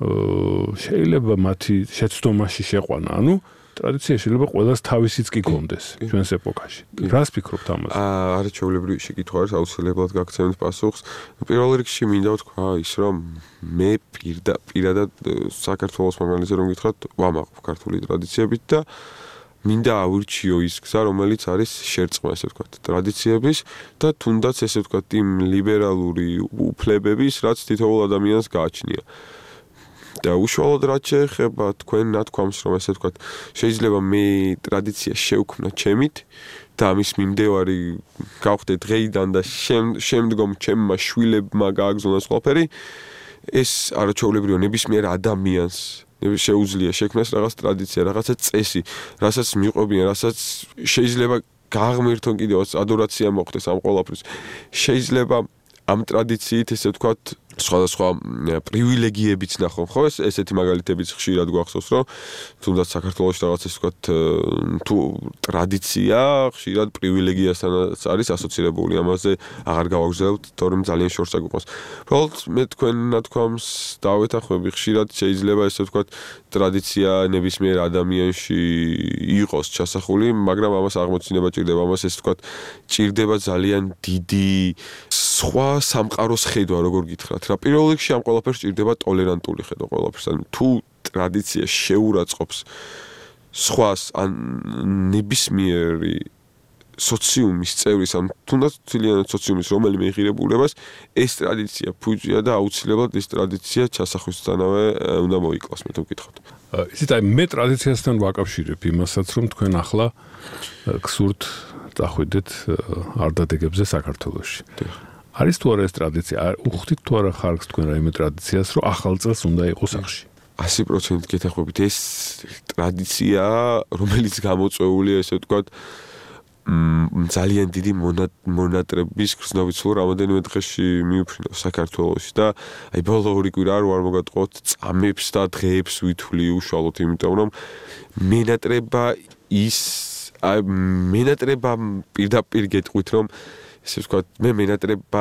შეიძლება მათი შეცდომაში შეყვანა. ანუ ტრადიცია შეიძლება ყველას თავისიც კი კონდეს ჩვენს ეპოქაში. რას ფიქრობთ ამაზე? აა, არაჩვეულებრივი შეკითხვა არის, აუცილებლად გაგცემთ პასუხს. პირველ რიგში მინდა ვთქვა ის, რომ მე პირადად საქართველოს მაგალითზე რომ გითხრათ, ვამაყობ ქართული ტრადიციებით და მინდა ავირჩიო ის გზა, რომელიც არის შერწყმა, ესე ვთქვათ, ტრადიციების და თუნდაც ესე ვთქვათ, იმ ლიბერალური უფლებების, რაც თითოეულ ადამიანს გააჩნია. და უშუალოდ რაც შეეხება თქვენ ნათქვამს, რომ ესე ვთქვათ, შეიძლება მე ტრადიცია შევქმნა ჩემით და ამის მიმდევარი გავხდე დღეიდან და შემდგომ ჩემმა შვილებმა გააგზავნოს ყველაფერი, ეს არაჩვეულებრივია ნებისმიერ ადამიანს შეუძლია შექმნას რაღაც ტრადიცია, რაღაცა წესი, რასაც მიყვებიან, რასაც შეიძლება გააღმერთონ კიდევაც ადორაცია მოხდეს ამ ყველაფრის. შეიძლება ამ ტრადიციით ესე ვთქვათ სხვადასხვა პრივილეგიებიც ნახო, ხო? ეს ესეთი მაგალითებიც ხშირად გვახსოვს, რომ თუნდაც საქართველოში რაღაც ესე ვთქვათ თუ ტრადიცია ხშირად პრივილეგიასთან არის ასოცირებული. ამაზე აღარ გავაგრძელებთ, თორემ ძალიან შორსა გვიყვანს. უბრალოდ მე თქვენ ნათქვამს დავეთანხმები, ხშირად შეიძლება ესე ვთქვათ ტრადიცია ნებისმიერ ადამიანში იყოს ჩასახული, მაგრამ ამას აღმოჩინება ჭირდება, ამას ესე ვთქვათ ჭირდება ძალიან დიდი სხვა სამყაროს ხედვა, როგორ გითხრათ. რა პირველ რიგში ამ ყველაფერს ჭირდება ტოლერანტული ხედვა ყველაფერს. ანუ თუ ტრადიცია შეურაცხყოფს სხვას ან ნებისმიერი სოციუმის წევრის ან თუნდაც თლიანად სოციუმის რომელიმე ღირებულებას ეს ტრადიცია ფუძია და აუცილებლად ეს ტრადიცია ჩასახვისთანავე უნდა მოიკლას, მე თუ გითხავთ. ისეთ აი მე ტრადიციასთან ვაკავშირებ იმასაც, რომ თქვენ ახლა გსურთ დახვიდეთ არდადეგებზე საქართველოში. არის თუ არა ეს ტრადიცია? უხდით თუ არა ხარკს თქვენ რაიმე ტრადიციას, რომ ახალ წელს უნდა იყოს სახში? ასი პროცენტით გეთანხმებით, ეს ტრადიცია, რომელიც გამოწვეულია, ესე ვთქვათ, ძალიან დიდი მონატრების გრძნობით სულ რამოდენიმე დღეში მიუფრინო საქართველოში და აი ბოლო ორი კვირა არ მოგატყოთ წამებს და დღეებს ვითვლი უშუალოდ, იმიტომ რომ მონატრება ის აი მონატრება პირდაპირ გეტყვით, რომ ესე ვთქვათ, მე მონატრება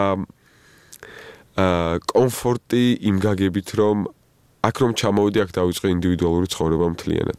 აა კომფორტი იმ გაგებით, რომ აქ რომ ჩამოვიდი, აქ დავიწყე ინდივიდუალური ცხოვრება მთლიანად.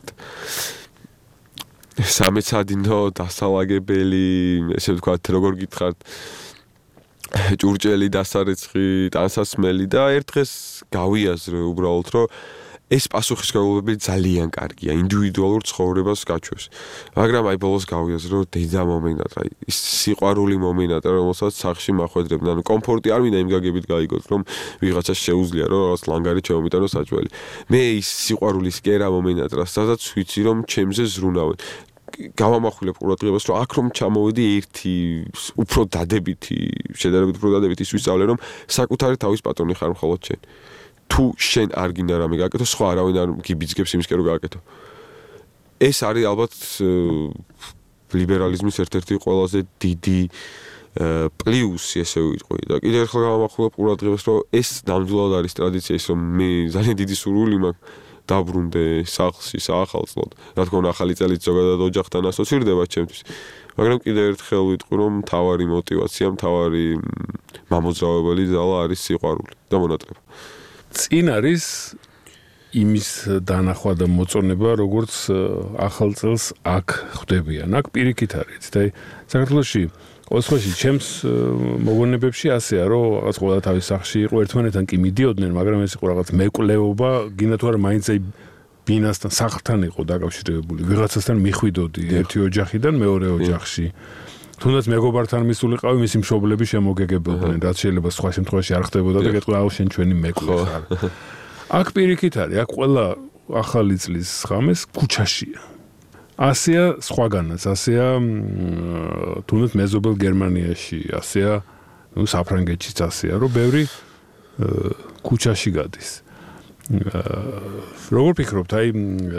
სამეცადინო დასალაგებელი, ესე ვთქვათ, როგორ გითხართ, ჭურჭელი, დასარეცხი, ტანსაცმელი და ერთ დღეს გავიაზრე უბრალოდ, რომ ეს პასუხისმგებლობები ძალიან კარგია, ინდივიდუალურ ცხოვრებას გაჩვევს. მაგრამ აი ბოლოს გავიაზრე, რომ დედა მომენტად, აი ის სიყვარული მომენტად, რომელსაც სახში მახვედრებდა, ანუ კომფორტი არ მინდა იმ გაგებით გაიგოთ, რომ ვიღაცას შეუძლია, რომ რაღაც ლანგარი ჩამომიტანოს საჭველი. მე ის სიყვარულის კერა მომენტად, რასაც ვიცი, რომ ჩემზე ზრუნავენ. გავამახვილებ ყურადღებას, რომ აქ რომ ჩამოვედი ერთი უფრო დადებითი, შედარებით უფრო დადებითი ის ვისწავლე, რომ საკუთარი თავის პატრონი ხარ მხოლოდ შენ. თუ შენ არ გინდა რამე გააკეთო, სხვა არავინ არ გიბიძგებს იმისკენ რომ გააკეთო. ეს არის ალბათ ლიბერალიზმის ერთ-ერთი ყველაზე დიდი პლუსი, ესე ვიტყვი. და კიდევ ერთხელ გავამახვილებ ყურადღებას, რომ ეს ნამდვილად არის ტრადიცია, ის რომ მე ძალიან დიდი სურვილი მაქვს დაბრუნდე სახლში საახალწლოდ. რა თქმა უნდა, ახალი წელიც ზოგადად ოჯახთან ასოცირდება ჩემთვის. მაგრამ კიდევ ერთხელ ვიტყვი, რომ მთავარი мотиваცია, მთავარი მამოძრავებელი ძალა არის სიყვარული და მონატრება. წინ არის იმის დანახვა და მოწონება, როგორც ახალ წელს აქ ხდებიან. აქ პირიქით არის. და საქართველოში ყოველ შემთხვევაში ჩემს მოგონებებში ასეა, რომ რაღაც ყველა თავის სახში იყო, ერთმანეთთან კი მიდიოდნენ, მაგრამ ეს იყო რაღაც მეკვლეობა, გინდა თუ არა მაინც აი ბინასთან, სახლთან იყო დაკავშირებული. ვიღაცასთან მიხვიდოდი ერთი ოჯახიდან მეორე ოჯახში. თუნდაც მეგობართან მისულიყავი, მისი მშობლები შემოგეგებოდნენ, რაც შეიძლება სხვა შემთხვევაში არ ხდებოდა და გეტყვი, აუ შენ ჩვენი მეკვე ხარ. აქ პირიქით არის, აქ ყველა ახალი წლის ღამეს ქუჩაშია. ასეა სხვაგანაც, ასეა თუნდაც მეზობელ გერმანიაში, ასეა ნუ საფრანგეთშიც ასეა, რომ ბევრი ქუჩაში გადის. როგორ ფიქრობთ, აი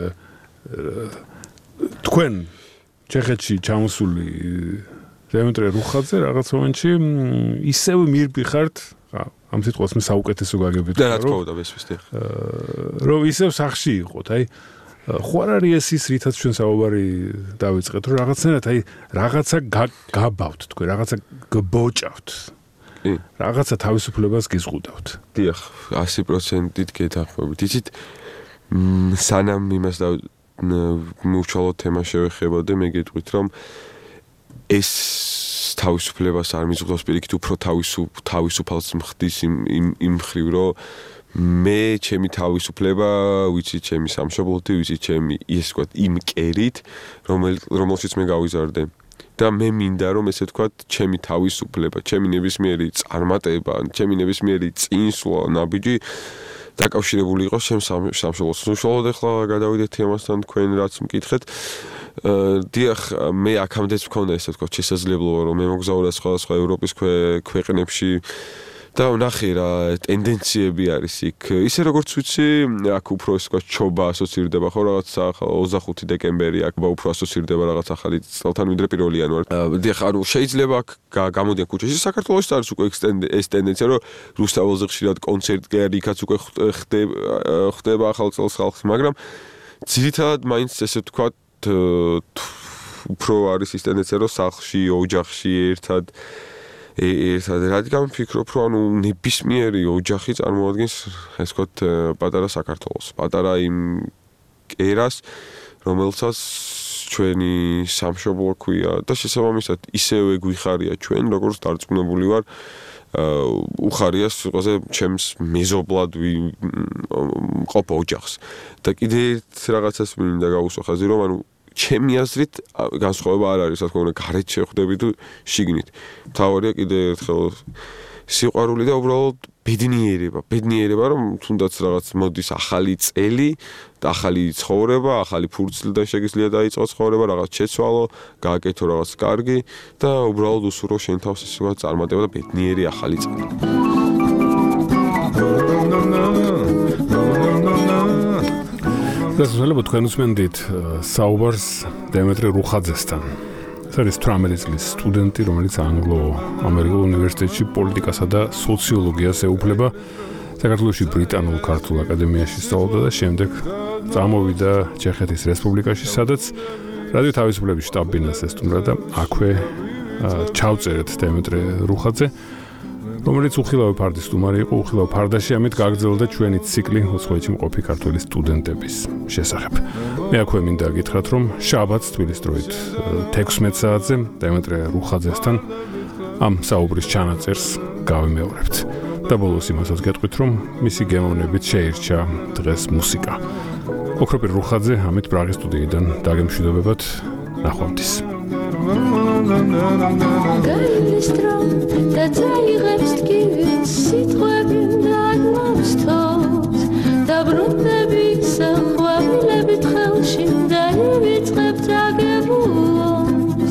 თქვენ ჩეხეთში ჩამოსული დემეტრე რუხაძე რაღაც მომენტში ისევ მირბიხართ ამ სიტყვას მე საუკეთესო გაგებით და რა თქმა უნდა მესვისდი რომ ისევ სახში იყოთ აი ხო არ არის ეს ის რითაც ჩვენ საუბარი დავიწყეთ რომ რაღაცნაირად აი რაღაცა გაბავთ თქვენ რაღაცა გბოჭავთ რაღაცა თავისუფლებას გიზღუდავთ დიახ ასი პროცენტით გეთანხმებით იცით სანამ იმას და მუშაობ თემა შევეხებოდე მე გეტყვით რომ ეს თავისუფლებას არ მიზღუდავს პირიქით უფრო თავისუფ თავისუფალს მხდის იმ იმ ხრივ რომ მე ჩემი თავისუფლება ვიცი ჩემი სამშობლოთი ვიცი ჩემი ის თქვა იმ კერით რომელშიც მე გავიზარდე და მე მინდა რომ ესე თქვა ჩემი თავისუფლება ჩემი ნებისმიერი წარმატება ჩემი ნებისმიერი წინსვლა ნაბიჯი დაკავშირებული იყოს ჩემს სამშობლოს. უშუალოდ ახლა გადავიდეთ თემასთან თქვენ რაც მკითხეთ. დიახ, მე აქამდეც მქონდა ესე თქვა შესაძლებლობა რომ მე მოგზაურე სხვადასხვა ევროპის ქვეყნებში და ვნახე რა ტენდენციები არის იქ. ისე როგორც ვიცი, აქ უფრო ესე თქვა ჩობა ასოცირდება ხო რაღაც ოცდახუთი დეკემბერი აქ უფრო ასოცირდება რაღაც ახალი წელთან ვიდრე პირველი იანვარი. დიახ, ანუ შეიძლება აქ გამოდიან ქუჩაში საქართველოში არის უკვე ეს ტენდენცია რომ რუსთაველზე ხშირად კონცერტი იქაც უკვე ხდება ახალ წელს ხალხს, მაგრამ ძირითადად მაინც ესე თქვა უფრო არის ის ტენდენცია რომ სახლში, ოჯახში ერთად ერთად რადგან ვფიქრობ რომ ანუ ნებისმიერი ოჯახი წარმოადგენს ეს ვთქვათ პატარა საქართველოს, პატარა იმ კერას, რომელსაც ჩვენი სამშობლო ქვია და შესაბამისად ისევე გვიხარია ჩვენ როგორც დარწმუნებული ვარ უხარია სიტყვაზე ჩემს მეზობლად მყოფ ოჯახს და კიდე რაღაცას მინდა გავუსვა ხაზი რომ ანუ ჩემი აზრით განსხვავება არ არის, რა თქმა უნდა, გარეთ შეხვდები თუ შიგნით. მთავარია კიდე ერთხელ სიყვარული და უბრალოდ ბედნიერება, ბედნიერება, რომ თუნდაც რაღაც მოდის ახალი წელი, ახალი ცხოვრება, ახალი ფურცლიდან შეგიძლია დაიწყოს ცხოვრება, რაღაც შეცვალო, გააკეთო რაღაც კარგი და უბრალოდ უსურო შენ თავს ისე ვთქვათ წარმატება და ბედნიერი ახალი წელი. გასულელო თქვენ უსმენდით საუბარს დემეტრე რუხაძესთან. ეს არის თვრამეტი წლის სტუდენტი, რომელიც ანგლო-ამერიკულ უნივერსიტეტში პოლიტიკასა და სოციოლოგიას ეუფლება. საქართველოში ბრიტანულ ქართულ აკადემიაში სწავლობდა და შემდეგ წამოვიდა ჩეხეთის რესპუბლიკაში, სადაც რადიო თავისუფლების შტაბ-ბინას ესტუმრა და აქვე ჩავწერეთ დემეტრე რუხაძე, რომელიც უხილავი ფარდის სტუმარი იყო, უხილავი ფარდაში, ამით გაგრძელდა ჩვენი ციკლი უცხოეთში მყოფი ქართველი სტუდენტების შესახებ. მე აქვე მინდა გითხრათ, რომ შაბათს თბილისის დროით თექვსმეტ საათზე დემეტრე რუხაძესთან ამ საუბრის ჩანაწერს გავიმეორებთ. და ბოლოს იმასაც გეტყვით, რომ მისი გემოვნებით შეირჩა დღეს მუსიკა. ოქროპირ რუხაძე ამით პრაღის სტუდიიდან დაგემშვიდობებათ, ნახვამდის. Gailistrom, da zaigებს tkivis sitყვები დაგმოსთოს და ბრუნდების ხვავილებით ხელში დაივიწყებ წაგებულოს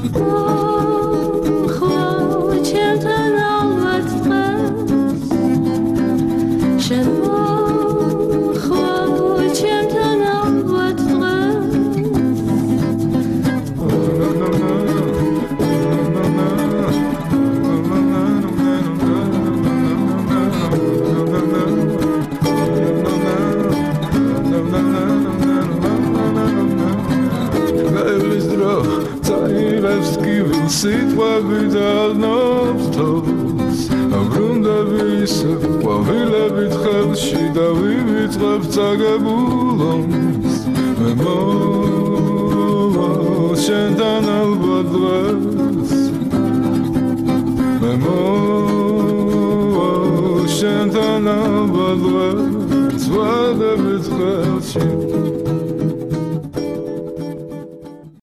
ხო ჩემთან ალბათ დღეს შენ ხო ჩემთან ალბათ სიტყვები დაგმოსთოს აბრუნდების ყვავილებით ხელში დავივიწყებ წაგებულოს მე მოვა შენთან ალბათ დღეს მე მოვა შენთან ალბათ დღეს ყვავილებით ხელში